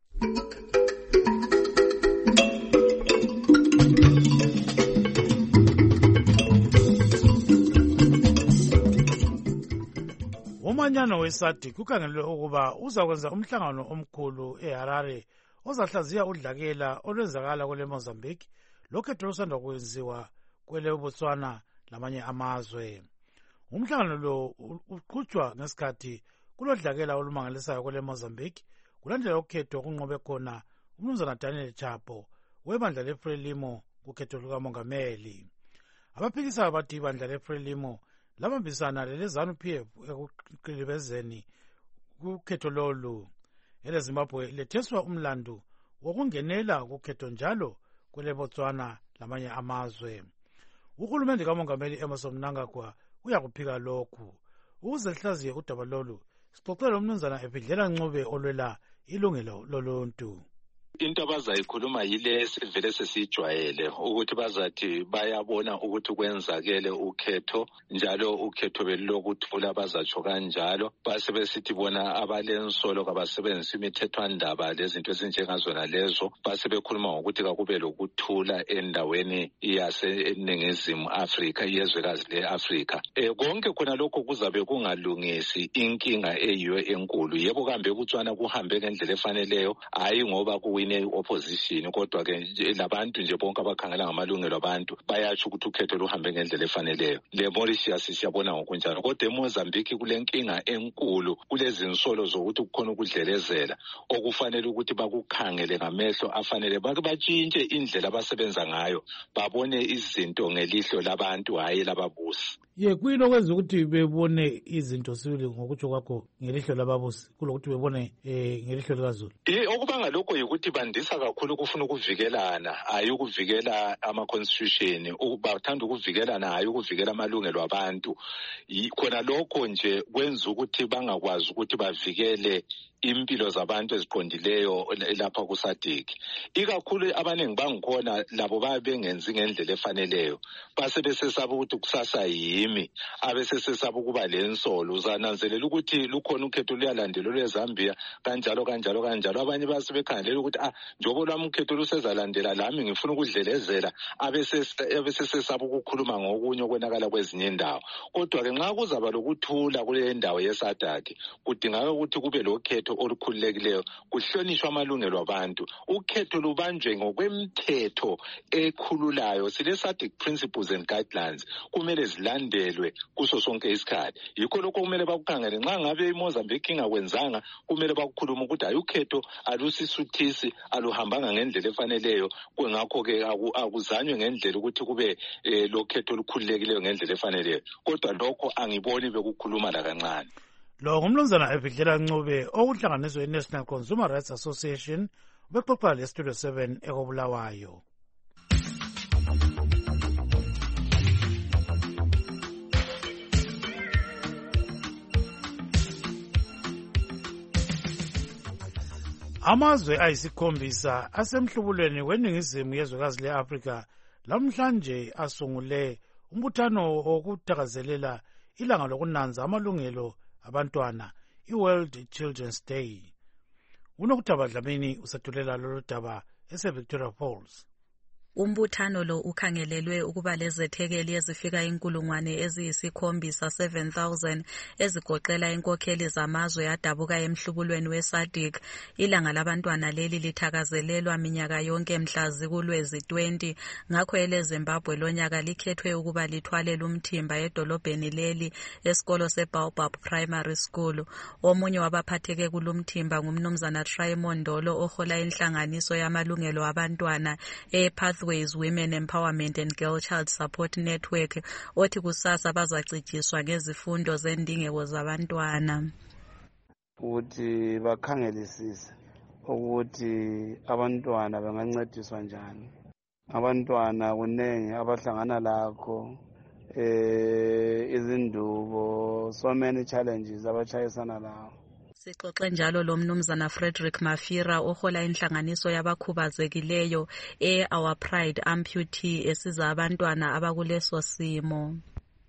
Umanyano weSADC ukhangelwe ukuba uzakwenza umhlangano omkhulu eHarare ozahlaziya udlakela olwenzakala kwele Mozambique lokhetho lusanda kwenziwa kwele Botswana lamanye amazwe. Umhlangano lo uqhutshwa ngesikhathi kulodlakela olumangalisayo kwele Mozambique kulandela ukhetho kunqobe khona umnumzana Daniel Chapo webandla leFrelimo kukhetho lukamongameli. Abaphikisayo bathi ibandla leFrelimo labambisana leleZANU-P F ekuqilibezeni kukhetho lolu. Ele Zimbabwe letheswa umlandu wokungenela kukhetho njalo kwele Botswana lamanye amazwe. Uhulumende kamongameli Emmerson Mnangagwa uyakuphika lokhu. Ukuze lihlaziye udaba lolu sixoxele umnumzana Epidlela Ncube olwela ilungelo loluntu. Into abazayikhuluma yile sivele sesijwayele ukuthi bazathi bayabona ukuthi kwenzakele ukhetho njalo ukhetho belokuthula bazatsho kanjalo base besithi bona abalensolo kabasebenzisa imithethwandaba lezinto ezinjengazona lezo base bekhuluma ngokuthi kakube lokuthula endaweni yaseNingizimu Afrika iyezwekazi leAfrika. E, konke khona lokho kuzabe kungalungisi inkinga eyiyo enkulu. Yebo kambe kutswana kuhambe ngendlela efaneleyo hayi ngoba ku opposition kodwa ke labantu nje bonke abakhangela ngamalungelo abantu bayatsho ukuthi ukhetho luhambe ngendlela efaneleyo. Le Mauritius siyabona ngokunjalo kodwa eMozambique kulenkinga enkulu kulezi insolo zokuthi kukhona ukudlelezela okufanele ukuthi bakukhangele ngamehlo afanele bake batshintshe indlela abasebenza ngayo babone izinto ngelihlo labantu hayi lababusi. Ye kuyini okwenza ukuthi bebone izinto sibili ngokutsho kwakho ngelihlo lababusi kulokuthi bebone eh ngelihlo likaZulu? Eh okubanga lokho yikuthi bandisa kakhulu ukufuna ukuvikelana hayi ukuvikela ama constitution bathanda ukuvikelana hayi ukuvikela amalungelo abantu. Khona lokho nje kwenza ukuthi bangakwazi ukuthi bavikele impilo zabantu eziqondileyo lapha kuSADC. Ikakhulu abaningi bangikhona labo babengenzi ngendlela efaneleyo base besesaba ukuthi kusasa yimi abesesesaba ukuba lensolo. Uzananzelela ukuthi lukhona ukhetho luyalandelwa leZambia kanjalo kanjalo kanjalo abanye base bekhangelela ukuthi ah njobo lwami ukhetho lusezalandela lami ngifuna ukudlelezela abesesesaba ukukhuluma ngokunye okwenakala kwezinye indawo. Kodwa ke nxa kuzaba lokuthula kule ndawo yeSADC kudingeka ukuthi kube lokhetho olukhululekileyo kuhlonishwa amalungelo abantu ukhetho lubanjwe ngokwemthetho ekhululayo. Sile SADC principles and guidelines kumele zilandelwe kuso sonke isikhathi. Yikho lokho kumele bakukhangele nxa ngabe iMozambique ingakwenzanga kumele bakukhuluma ukuthi hayi ukhetho alusisuthisi aluhambanga ngendlela efaneleyo kwengakho ke akuzanywe ngendlela ukuthi kube lokhetho olukhululekileyo ngendlela efaneleyo. Kodwa lokho angiboni bekukhuluma la kancane. Lo ngumnumzana Epidlela Ncube okuhlanganiswe iNational Consumer Rights Association bexoxa leStudio seven ekobulawayo. Amazwe ayisikhombisa asemhlubulweni weningizimu yezwekazi leAfrika lamhlanje asungule umbuthano wokuthakazelela ilanga lokunanza amalungelo abantwana iWorld Children's Day. Unokuthaba Dlamini usethulela lolu daba eseVictoria Falls. Umbuthano lo ukhangelelwe ukuba lezethekeli ezifika inkulungwane eziyisikhombisa seven thousand ezigoqela inkokheli zamazwe adabuka emhlubulweni weSADC. Ilanga labantwana leli lithakazelelwa minyaka yonke mhla zikulwezi twenty. Ngakho ele Zimbabwe lonyaka likhethwe ukuba lithwale umthimba edolobheni leli esikolo seBaobab Primary School. Omunye wabaphatheke kulumthimba ngumnumzana Raymond Ndolo ohola inhlanganiso yamalungelo abantwana ePathways Women Empowerment and Girl Child Support Network othi kusasa bazacitshiswa ngezifundo zendingeko zabantwana ukuthi bakhangelisise ukuthi abantwana bangancediswa njani. Abantwana kunengi abahlangana lakho eh izindubo so many challenges abachayisana lawo. Sixoxe njalo lo mnumzana Frederick Mafira ohola inhlanganiso yabakhubazekileyo e Our Pride Amputee esiza abantwana abakuleso simo.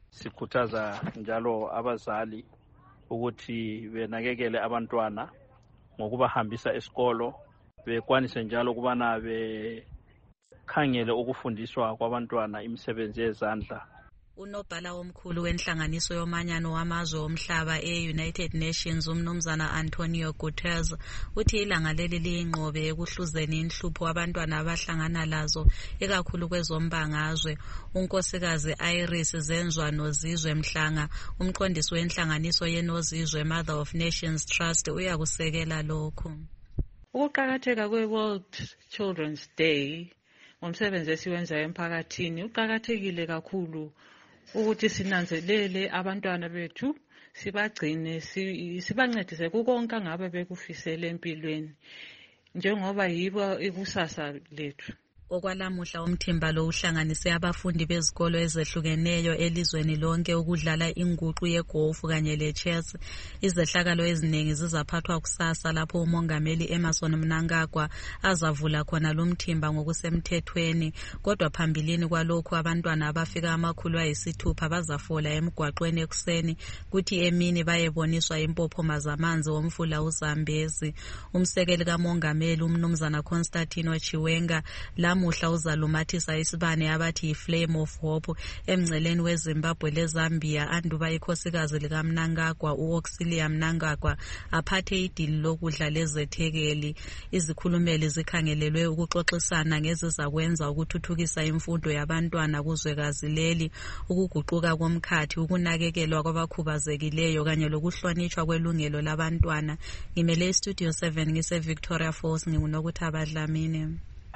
sikhuthaza njalo abazali ukuthi benakekele abantwana ngokubahambisa esikolo, bekwanise njalo ukubana bekhangele ukufundiswa kwabantwana imisebenzi yezandla. Unobhala omkhulu wenhlanganiso yomanyano wamazwe omhlaba e-United Nations umnumzana Antonio Guterres uthi ilanga leli liyingqobe ekuhluzeni inhlupho abantwana abahlangana lazo ekakhulu kwezombangazwe. Unkosikazi Iris Zenzwa Nozizwe Mhlanga, umqondisi wenhlanganiso yeNozizwe Mother of Nations Trust, uyakusekela lokhu. Ukuqakatheka kwe-World Children's Day ngomsebenzi esiwenzayo emphakathini uqakathekile kakhulu ukuthi sinanzelele abantwana bethu, sibagcine, sibancedise kukonke ngabe bekufisela empilweni njengoba yibo ikusasa lethu. Okwalamuhla umthimba lo uhlanganise abafundi bezikolo ezehlukeneyo elizweni lonke ukudlala inguqu yegolf kanye lechess. Izehlakalo eziningi zizaphathwa kusasa lapho umongameli Emmerson Mnangagwa azavula khona lo mthimba ngokusemthethweni. Kodwa phambilini kwalokhu abantwana abafika amakhulu ayisithupha bazafola emgwaqweni ekuseni kuthi emini bayeboniswa impophoma zamanzi womfula uZambezi. Umsekeli kamongameli umnumzana Constantino Chiwenga lamuhla uzalumathisa isibane abathi Flame of Hope emngceleni weZimbabwe leZambia anduba ikhosikazi lika Mnangagwa uOxilia Mnangagwa aphathe idili lokudla lezethekeli. Izikhulumeli zikhangelelwe ukuxoxisana ngezizakwenza ukuthuthukisa imfundo yabantwana kuzwekazi leli, ukuguquka komkhathi, ukunakekelwa kwabakhubazekileyo kanye lokuhlonitshwa kwelungelo labantwana. Ngimele Studio seven ngise Victoria Falls, nginguNokuthaba Dlamini.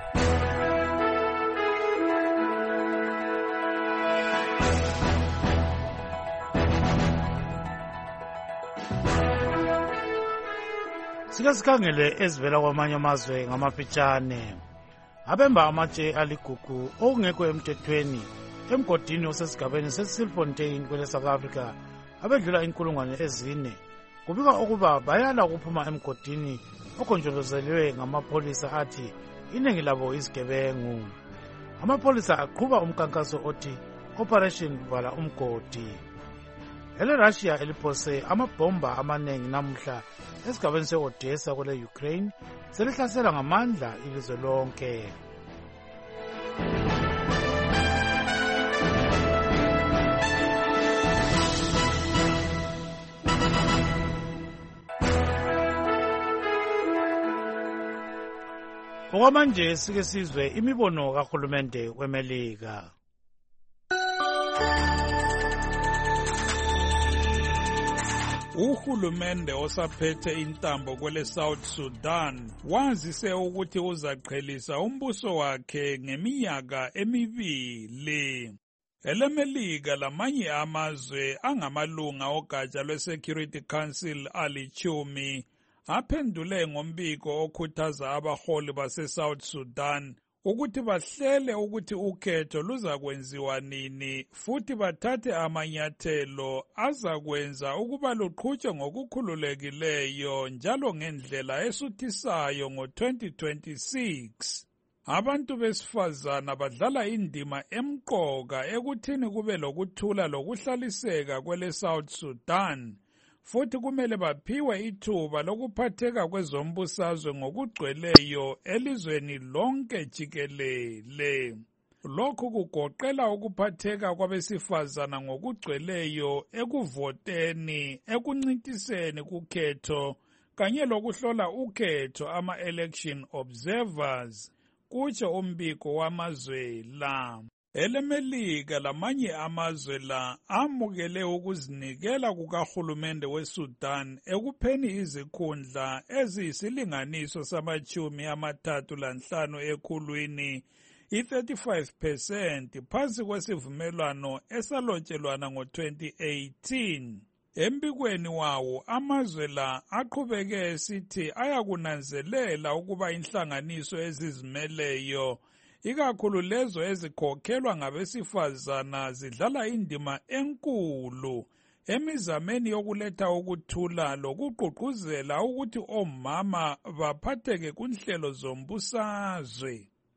Sike sikhangele ezivela kwamanye amazwe ngamafitshane. Abemba amatshe aligugu okungekho emthethweni emgodini osesigabeni seSilfontein kwele South Africa abedlula inkulungwane ezine kubika ukuba bayala ukuphuma emgodini okhonjolozelwe ngamapholisa athi iningi labo izigebengu. Amapholisa aqhuba umkankaso othi Operation Vala Umgodi. Ele Russia eliphose amabhomba amanengi namuhla esigabeni se-Odessa kwele Ukraine selihlasela ngamandla ilizwe lonke. Okwamanje sike sizwe imibono kahulumende weMelika. Uhulumende osaphethe intambo kwele South Sudan wazise ukuthi uzaqhelisa umbuso wakhe ngeminyaka emibili. EleMelika lamanye amazwe angamalunga ogatsha lwe-Security Council alichumi aphendule ngombiko okhuthaza abaholi base-South Sudan ukuthi bahlele ukuthi ukhetho luzakwenziwa nini futhi bathathe amanyathelo azakwenza ukuba luqhutshwe ngokukhululekileyo njalo ngendlela esuthisayo ngo-twenty twenty-six. Abantu besifazana badlala indima emqoka ekuthini kube lokuthula lokuhlaliseka kwele South Sudan, futhi kumele baphiwe ithuba lokuphatheka kwezombusazwe ngokugcweleyo elizweni lonke jikelele. Lokhu kugoqela ukuphatheka kwabesifazana ngokugcweleyo ekuvoteni, ekuncintiseni kukhetho, kanye lokuhlola ukhetho ama-election observers, kutsho umbiko wamazwe la. EleMelika lamanye amazwe la amukele ukuzinikela kukahulumende weSudan ekupheni izikhundla eziyisilinganiso samachumi amathathu lanhlanu ekhulwini, i-thirty-five percent phansi kwesivumelwano esalotshelwana ngo-twenty eighteen. Embikweni wawo amazwe la aqhubeke esithi ayakunanzelela ukuba inhlanganiso ezizimeleyo, ikakhulu lezo ezikhokhelwa ngabesifazana, zidlala indima enkulu emizameni yokuletha ukuthula lokugqugquzela ukuthi omama baphatheke kunhlelo zombusazwe.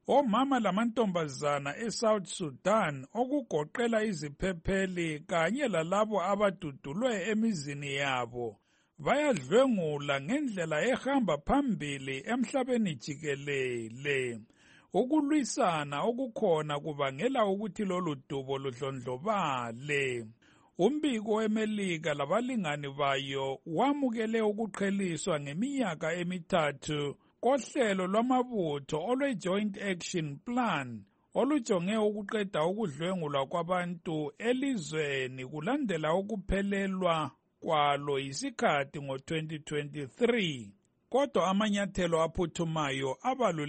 omama lamantombazana eSouth Sudan okugoqela iziphepheli kanye lalabo abadudulwe emizini yabo bayadlwengula ngendlela ehamba phambili emhlabeni jikelele. Ukulwisana okukhona kubangela ukuthi lolu dubo ludlondlobale. Umbiko weMelika labalingani bayo wamukele ukuqheliswa ngeminyaka emithathu kohlelo lwamabutho olwe-Joint Action Plan olujonge ukuqeda ukudlwengulwa kwabantu elizweni kulandela ukuphelelwa kwalo yisikhathi ngo-twenty twenty-three. Kodwa amanyathelo aphuthumayo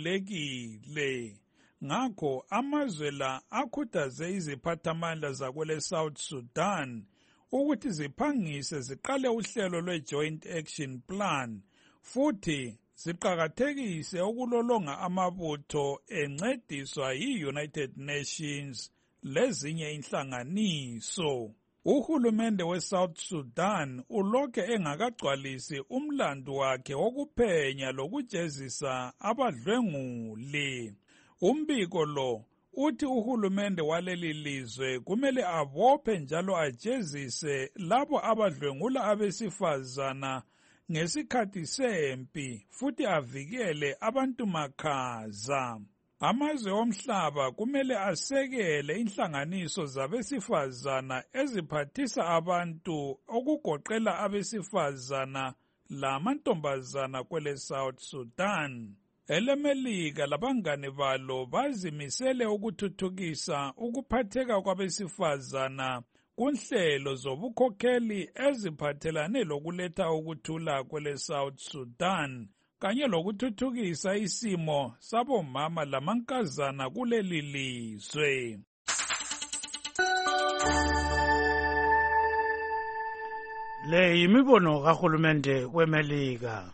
abalulekile. Ngakho amazwe la akhuthaze iziphathamandla zakwele South Sudan ukuthi ziphangise ziqale uhlelo lwe-Joint Action Plan futhi ziqakathekise ukulolonga amabutho encediswa yi-United Nations lezinye inhlanganiso. Uhulumende we-South Sudan ulokhe engakagcwalisi umlandu wakhe wokuphenya lokujezisa abadlwenguli. Umbiko lo uthi uhulumende waleli lizwe kumele abophe njalo ajezise labo abadlwengula abesifazana ngesikhathi sempi futhi avikele abantu makhaza. Amazwe omhlaba kumele asekele inhlanganiso zabesifazana eziphathisa abantu okugoqela abesifazana lamantombazana kwele South Sudan. EleMelika labangane balo bazimisele ukuthuthukisa ukuphatheka kwabesifazana kunhlelo zobukhokheli eziphathelane lokuletha ukuthula kwele South Sudan kanye lokuthuthukisa isimo sabomama lamankazana kuleli lizwe. Le yimibono kahulumende weMelika.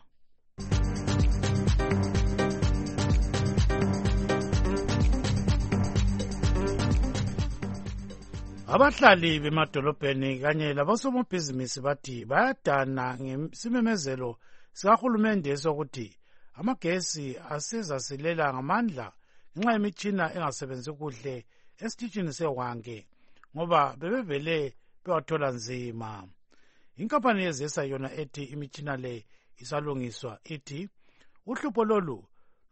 Abahlali bemadolobheni kanye labosomabhizinisi bathi bayadana ngesimemezelo sikahulumende sokuthi amagesi asezasilela ngamandla ngenxa yemitshina engasebenzi kuhle esitishini seWange ngoba bebevele bewathola nzima. Inkampani yezesa yona ethi imitshina le isalungiswa ithi uhlupho lolu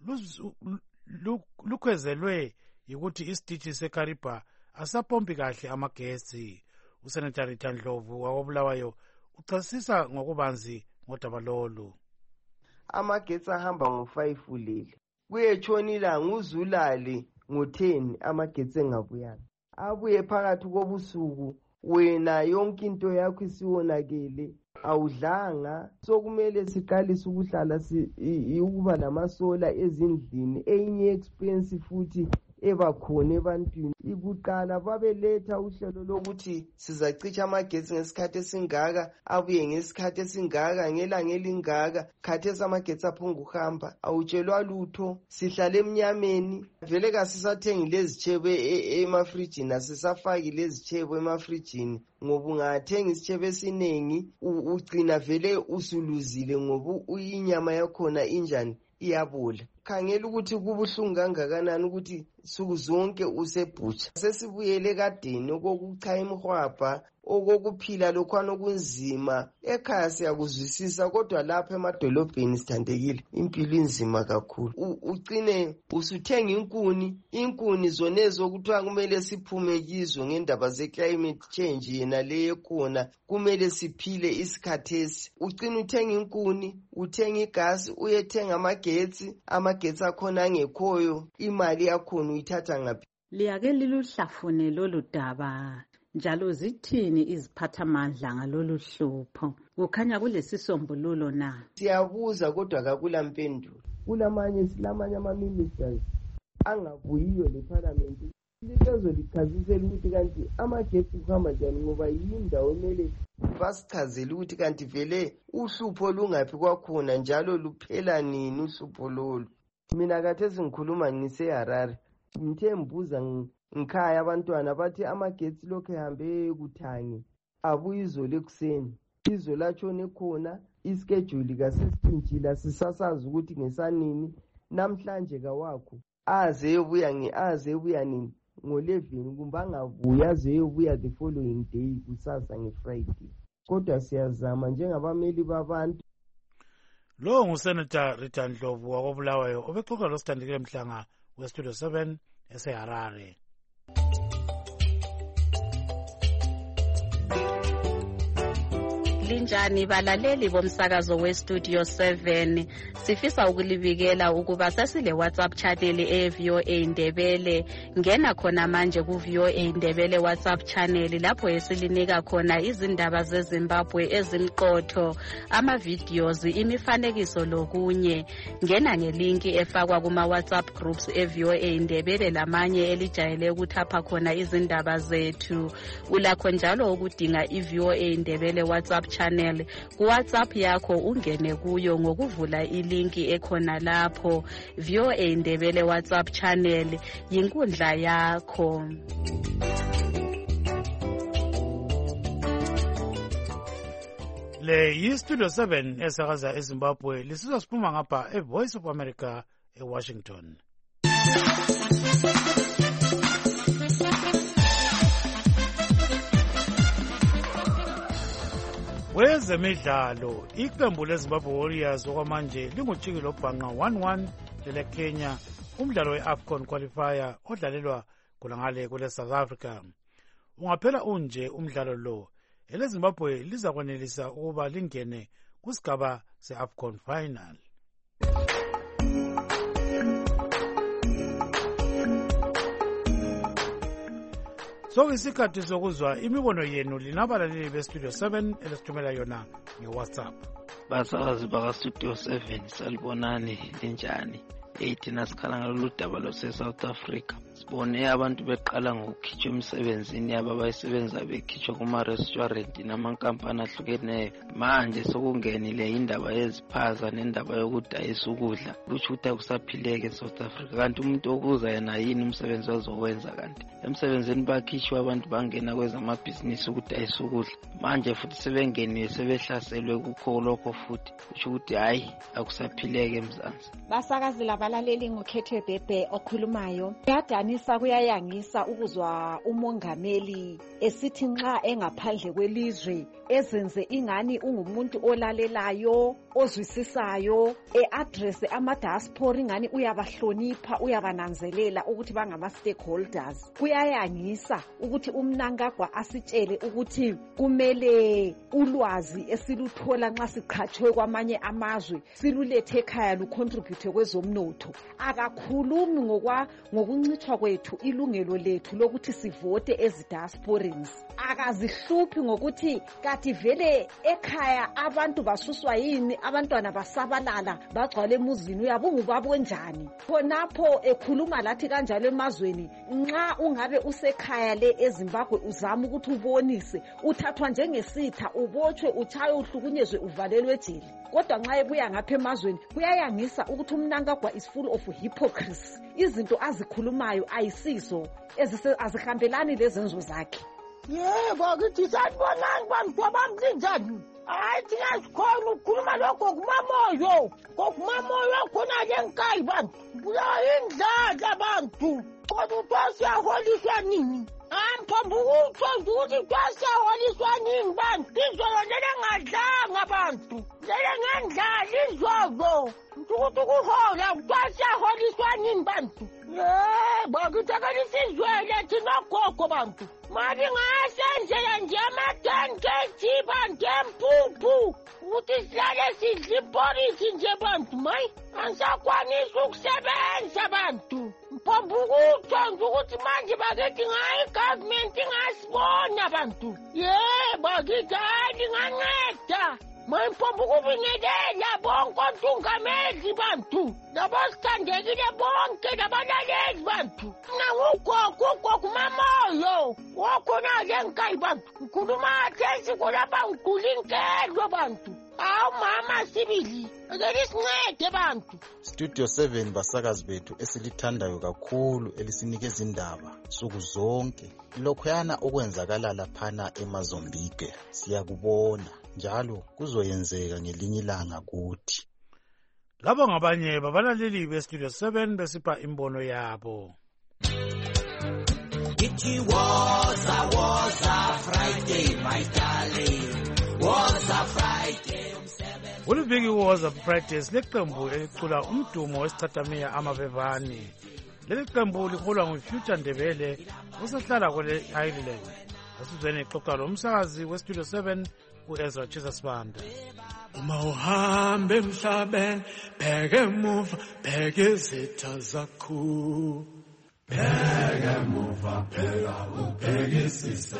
lukhwezelwe yikuthi isitishi seKariba asapompi kahle amagesi. Usenator Rita Ndlovu wabulawayo uchasisa ngokubanzi ngodaba lolu. Amagesi ahamba ngo-five ulele kuyetshona ilanga uzulale ngo-ten amagesi engabuyanga abuye phakathi kobusuku wena yonke into yakho isiwonakele awudlanga sokumele siqalise ukuhlala ukuba namasola ezindlini enye expense futhi ebakhona ebantwini. Ikuqala babeletha uhlelo lokuthi sizacicha amagesi ngesikhathi esingaka abuye ngesikhathi esingaka ngelanga elingaka. Khathesi amagesi aphunga ukuhamba awutshelwa lutho, sihlala emnyameni. Vele kasisathengi lezitshebo emafrijini, asisafaki lezitshebo emafrijini ngoba ungathenga isitshebo esiningi ugcina vele usuluzile ngoba inyama yakhona injani iyabola. Khangela ukuthi kubuhlungu kangakanani ukuthi suku zonke usebhutsha. Sesibuyele kadeni okokucha imhwabha okokuphila lokhwana okunzima. Ekhaya siyakuzwisisa kodwa lapha emadolobheni sithandekile impilo inzima kakhulu. Ugcine usuthenga inkuni, inkuni zonezo kuthiwa kumele siphume kizo ngendaba ze-climate change yena leyo khona kumele siphile isikhathesi. Ugcine uthenga inkuni, uthenga igasi, uyethenga amagetsi, amagetsi akhona angekhoyo, imali yakhona uyithatha ngaphi? Liyake liluhlafune lolu daba njalo zithini iziphathamandla ngalolu hlupho? Kukhanya kulesisombululo na? Siyabuza kodwa kakula mpendulo. Kulamanye silamanye ama-ministers angabuyiyo le-parliament lizolichazisela ukuthi kanti amagesi kuhamba njani ngoba yindawo emele basichazele ukuthi kanti vele uhlupho lungaphi kwakhona njalo luphela nini uhlupho lolu. Mina khathesi ngikhuluma ngise-Harare ngithe mbuza ngikhaya abantwana bathi amagetsi lokho ehambe kuthange abuye izolo ekuseni. Izolo atshone khona ischedule kasesithintshile sisasazi ukuthi ngesanini namhlanje kawakho aze eyobuya nge aze ebuya nini ngo-eleven kumbe angabuya aze eyobuya the following day kusasa nge-Friday. Kodwa siyazama njengabameli babantu. Lo nguSenator Rita Ndlovu wakobulawayo obexoxa loSithandekile Mhlanga weStudio seven eseHarare. Linjani balaleli bomsakazo weStudio seven, sifisa ukulibikela ukuba sasile WhatsApp channel e-V O A Ndebele. Ngena khona manje ku-V O A Ndebele WhatsApp channel lapho esilinika khona izindaba zeZimbabwe ezimqotho, ama-videos, imifanekiso lokunye. Ngena ngelinki efakwa kuma-WhatsApp groups e-V O A Ndebele lamanye elijayele ukuthapha khona izindaba zethu. Ulakho njalo ukudinga i-V O A Ndebele WhatsApp channel ku WhatsApp yakho, ungene kuyo ngokuvula ilinki ekhona lapho. V O A Ndebele WhatsApp channel yinkundla yakho. Le yiStudio seven esakaza eZimbabwe, lisizwa siphuma ngapha eVoice of America eWashington. Wezemidlalo, iqembu leZimbabwe Warriors okwamanje lingujikelo obhanqa one one lele Kenya umdlalo we-AFCON qualifier odlalelwa kulangale kule South Africa. Ungaphela unje umdlalo lo, eleZimbabwe lizakwanelisa ukuba lingene kusigaba se-AFCON final. So isikhathi sokuzwa imibono yenu linabalaleli beStudio seven elesithumela yona ngeWhatsApp. Basakazi bakaStudio seven, salibonani linjani? Eh thina sikhala ngalolu daba lose-South Africa. Sibone abantu beqala ngokukhitshwa emsebenzini yabo abayisebenza bekhitshwa kuma-restaurant namankampani ahlukeneyo. Manje sokungenile indaba yeziphaza nendaba yokudayisa ukudla. Kusho ukuthi akusaphileke eSouth Africa. Kanti umuntu okuza yena yini umsebenzi azokwenza kanti? Emsebenzini bakhitshwa abantu bangena kwezamabhizinisi ukudayisa ukudla. Manje futhi sebengeniwe sebehlaselwe kukho lokho futhi. Kusho ukuthi hayi akusaphileke eMzansi. Basakazi labalaleli ngokhethe Bebe okhulumayo. Kuyadanisa kuyayangisa ukuzwa umongameli esithi nxa engaphandle kwelizwe ezenze ingani ungumuntu olalelayo, ozwisisayo, e-address ama-diaspora ingani uyabahlonipha, uyabananzelela ukuthi bangama-stakeholders. Kuyayangisa ukuthi uMnangagwa asitshele ukuthi kumele ulwazi esiluthola nxa siqhatshwe kwamanye amazwe silulethe ekhaya lucontribute kwezomnotho. Akakhulumi ngokwa ngokuncithwa kwethu ilungelo lethu lokuthi sivote ezi-diasporans. Akazihluphi ngokuthi kati vele ekhaya abantu basuswa yini, abantwana basabalala bagcwale emuzini, uyabungu babonjani. Khonapho ekhuluma lathi kanjalo emazweni, nxa ungabe usekhaya le eZimbabwe uzama ukuthi ubonise, uthathwa njengesitha, ubotshwe, uchaye, uhlukunyezwe, uvalelwe ejele. Kodwa nxa ebuya ngapha emazweni kuyayangisa ukuthi uMnangagwa is full of hypocrisy. Izinto azikhulumayo ayisizo, azihambelani lezenzo zakhe. Yebo kithi sanibonani bantu abamlinjani. Hayi thina sikhona ukukhuluma lokho kumamoyo. Kokumamoyo khona ke nkayi bantu. Buya indlala bantu. Kodwa uthi siyaholiswa nini? Amphambukuthi ukuthi kwasiyaholiswa nini bantu? Izolo lele ngadlanga bantu. Lele ngendlala izolo. Ukuthi kuhola ukuthi siyaholiswa nini bantu? Yebo ngithakalisiizwele thina gogo bantu. Mali ngasenzela nje ama-ten K G bantu empuphu ukuthi sihlale sidla iporridge nje bantu. Mayi angisakwanisa ukusebenza bantu. Mphambukuthi nje ukuthi manje bakethi ngayi government ingasibona bantu. Yebo ngithi hayi nganceda. Mayi mphambukubinelela bonke ontungameli bantu. Nabosithandekile bonke nabalaleli bantu. Mina ngugogo, ugogo umamoyo. Wakhona-ke nkayi bantu. Ngikhuluma athi kulapha ngigula inkelo bantu. Awu mama sibili. Ake sincede bantu. Studio seven basakazi bethu esilithandayo kakhulu elisinikeza indaba suku zonke. Lokhuyana okwenzakala laphana eMozambique siyakubona njalo kuzoyenzeka ngelinye ilanga kuthi. Labo ngabanye babalaleli bestudio seven besipha imbono yabo. It was a was a Friday, my darling. Was a Friday. Uliviki was a Friday sileqembu elicula umdumo wesicathamia amavevane. Leli qembu liholwa nguFuture Ndebele usahlala kwele Ireland. Asizweni ixoxa lomsakazi westudio seven uEzra Chisasibanda. Uma uhambe emhlabeni bheke emuva bheke izitha zakho. Bheke emuva phela ubhekisise.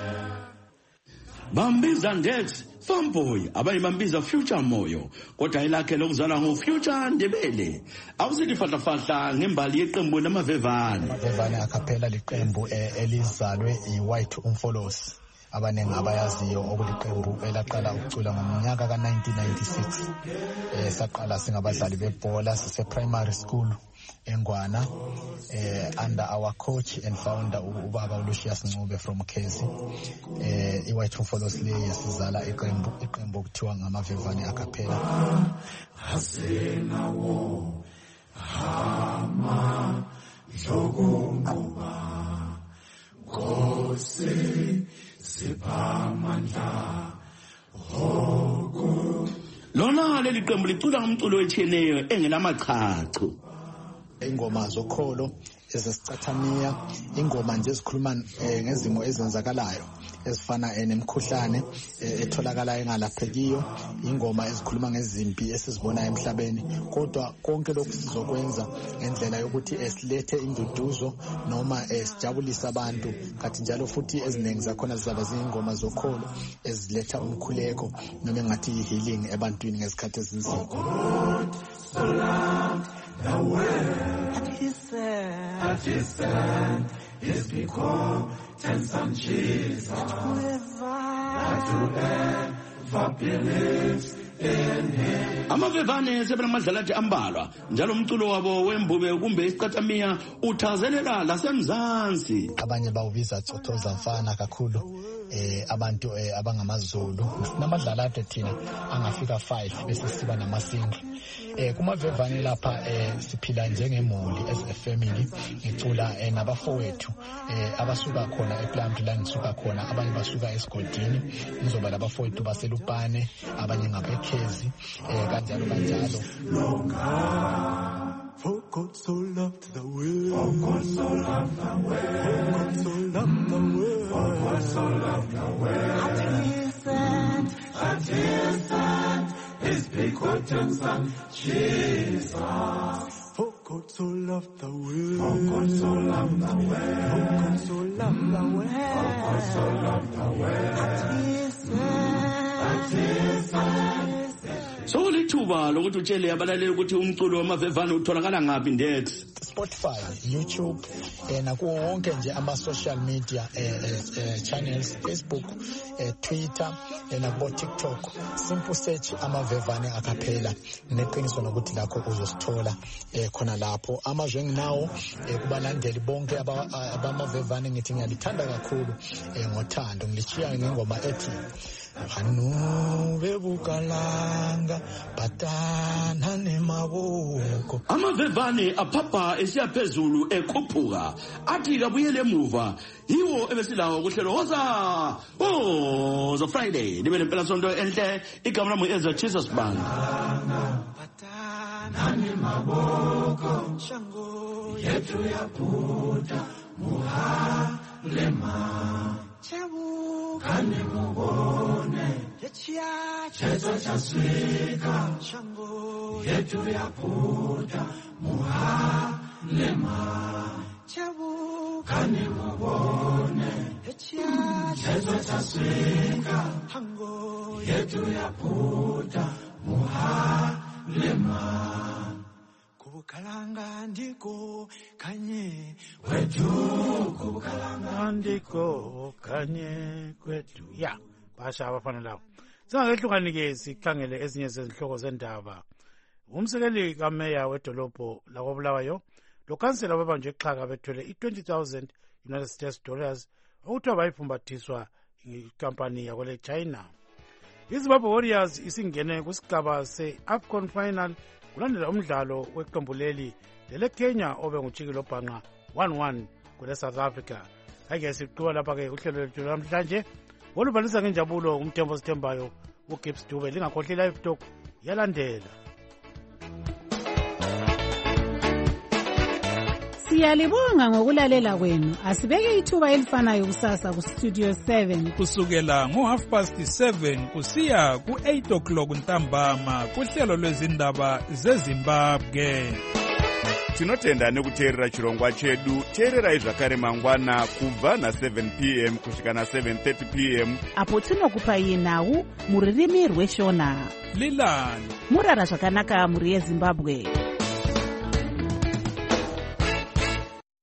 Bambiza Ndex Fanboy abayibambiza Future Moyo kodwa ilakhe lokuzalwa nguFuture Ndebele awusithi fahla fahla ngembali yeqembu lamavevane. Amavevane akaphela liqembu elizalwe iWhite Umfolosi abaningi abayaziyo okuliqembu elaqala ukucula ngomnyaka ka nineteen ninety-six. Eh saqala singabadlali bebhola sise primary school eNgwana eh under our coach and founder ubaba uLucius Ncube from Kezi. Eh iWhite Umfolosi le yasizala iqembu iqembu okuthiwa ngamavevane akaphela. Asinawo hama zokunquba Nkosi siphamandla hoko. Lona leli qembu licula umculo etshiyeneyo engelamachacho. Ingoma zokholo ezesicathamia, ingoma nje ezikhuluma ngezimo ezenzakalayo ezifana nemikhuhlane etholakala engalaphekiyo, ingoma ezikhuluma ngezimpi esizibona emhlabeni. Kodwa konke lokhu sizokwenza ngendlela yokuthi esilethe induduzo noma esijabulisa abantu, kanti njalo futhi eziningi zakhona zizaba zingoma zokholo eziletha umkhuleko noma engathi healing ebantwini ngezikhathi ezinzima. The word that he said, that he said is because on Jesus, that whoever believes in him. Amavevane sebenamadlalathi ambalwa njalo umculo wabo wembube kumbe isicathamia uthazelela lasemzansi. Abanye bawubiza Tsothoza Mfana kakhulu. Eh abantu eh, abangamaZulu namadlalathi thina angafika five bese siba namasingle. Eh kumavevane lapha eh siphila njengemuli as a family ngicula eh, nabafowethu eh abasuka khona ePlant la ngisuka khona, abanye basuka eSigodini ngizoba labafowethu baselupane, abanye ngabekhezi eh kanjalo kanjalo. For God so loved the world, for God so loved the world, for God so loved the world, for God so loved the world, that he sent, that he sent his begotten Son, Jesus. For God so loved the world, for God so loved the world, for God so loved the world, for God so loved the world, that he sent, that he sent. So lithuba lokuthi utshele abalaleli ukuthi umculo wamavevane utholakala ngapi Ndex? Spotify, YouTube, eh nakuwo wonke nje ama social media eh, eh channels, Facebook, eh, Twitter, eh nakubo TikTok. Simple search amavevane akaphela. Neqiniso nokuthi lakho uzosithola eh khona lapho. Amazwe nginawo eh kubalandeli bonke abamavevane ngithi ngiyalithanda kakhulu eh ngothando. Ngilichiya ngengoma ethi Hanu bebukalanga batana nemaboko. Amavevane aphapha esiyaphezulu ekhuphuka athi kabuyele emuva yiwo ebesilawo kuhlelo hoza oh the Friday libe lempela sonto enhle igama lami Ezra Chisasibanda. Batana nemaboko shango yethu yaphuta muhalema chabu kane mubone yechia chezo chaswika shango yetu yaphuta muhalema chabu kane mubone yechia chezo chaswika hango yetu yaphuta muhalema. Kubukalanga ndiko kanye kwetu, kubukalanga ndiko kanye kwetu. Ya basha abafana lawo singakehlukanike sikhangele ezinye zezihloko zendaba. Umsekeli kameya wedolobho lakoBulawayo lokansela bebanjwe exhaka bethwele i-twenty thousand United States dollars okuthiwa bayifumbathiswa inkampani yakwele China. iZimbabwe Warriors isingene kusigaba se-AFCON final kulandela umdlalo weqembu leli lele-Kenya obe nguchikilo bhanqa one one kule-South Africa. Ake siqhuba lapha-ke uhlelo lwethu namhlanje olubalisa ngenjabulo umthembo sithembayo uGibbs Dube. Lingakhohleli live talk yalandela. Siyalibonga ngokulalela kwenu. Asibeke ithuba elifanayo kusasa ku Studio seven kusukela ngo half past seven kusiya ku eight o'clock ntambama kuhlelo lwezindaba zeZimbabwe. Tinotenda nekuteerera chirongwa chedu. Teererai zvakare mangwana kubva na seven p m kusvika na seven thirty p m apo tinokupai nhau muririmi rweshona. Lilani murara zvakanaka muri yeZimbabwe.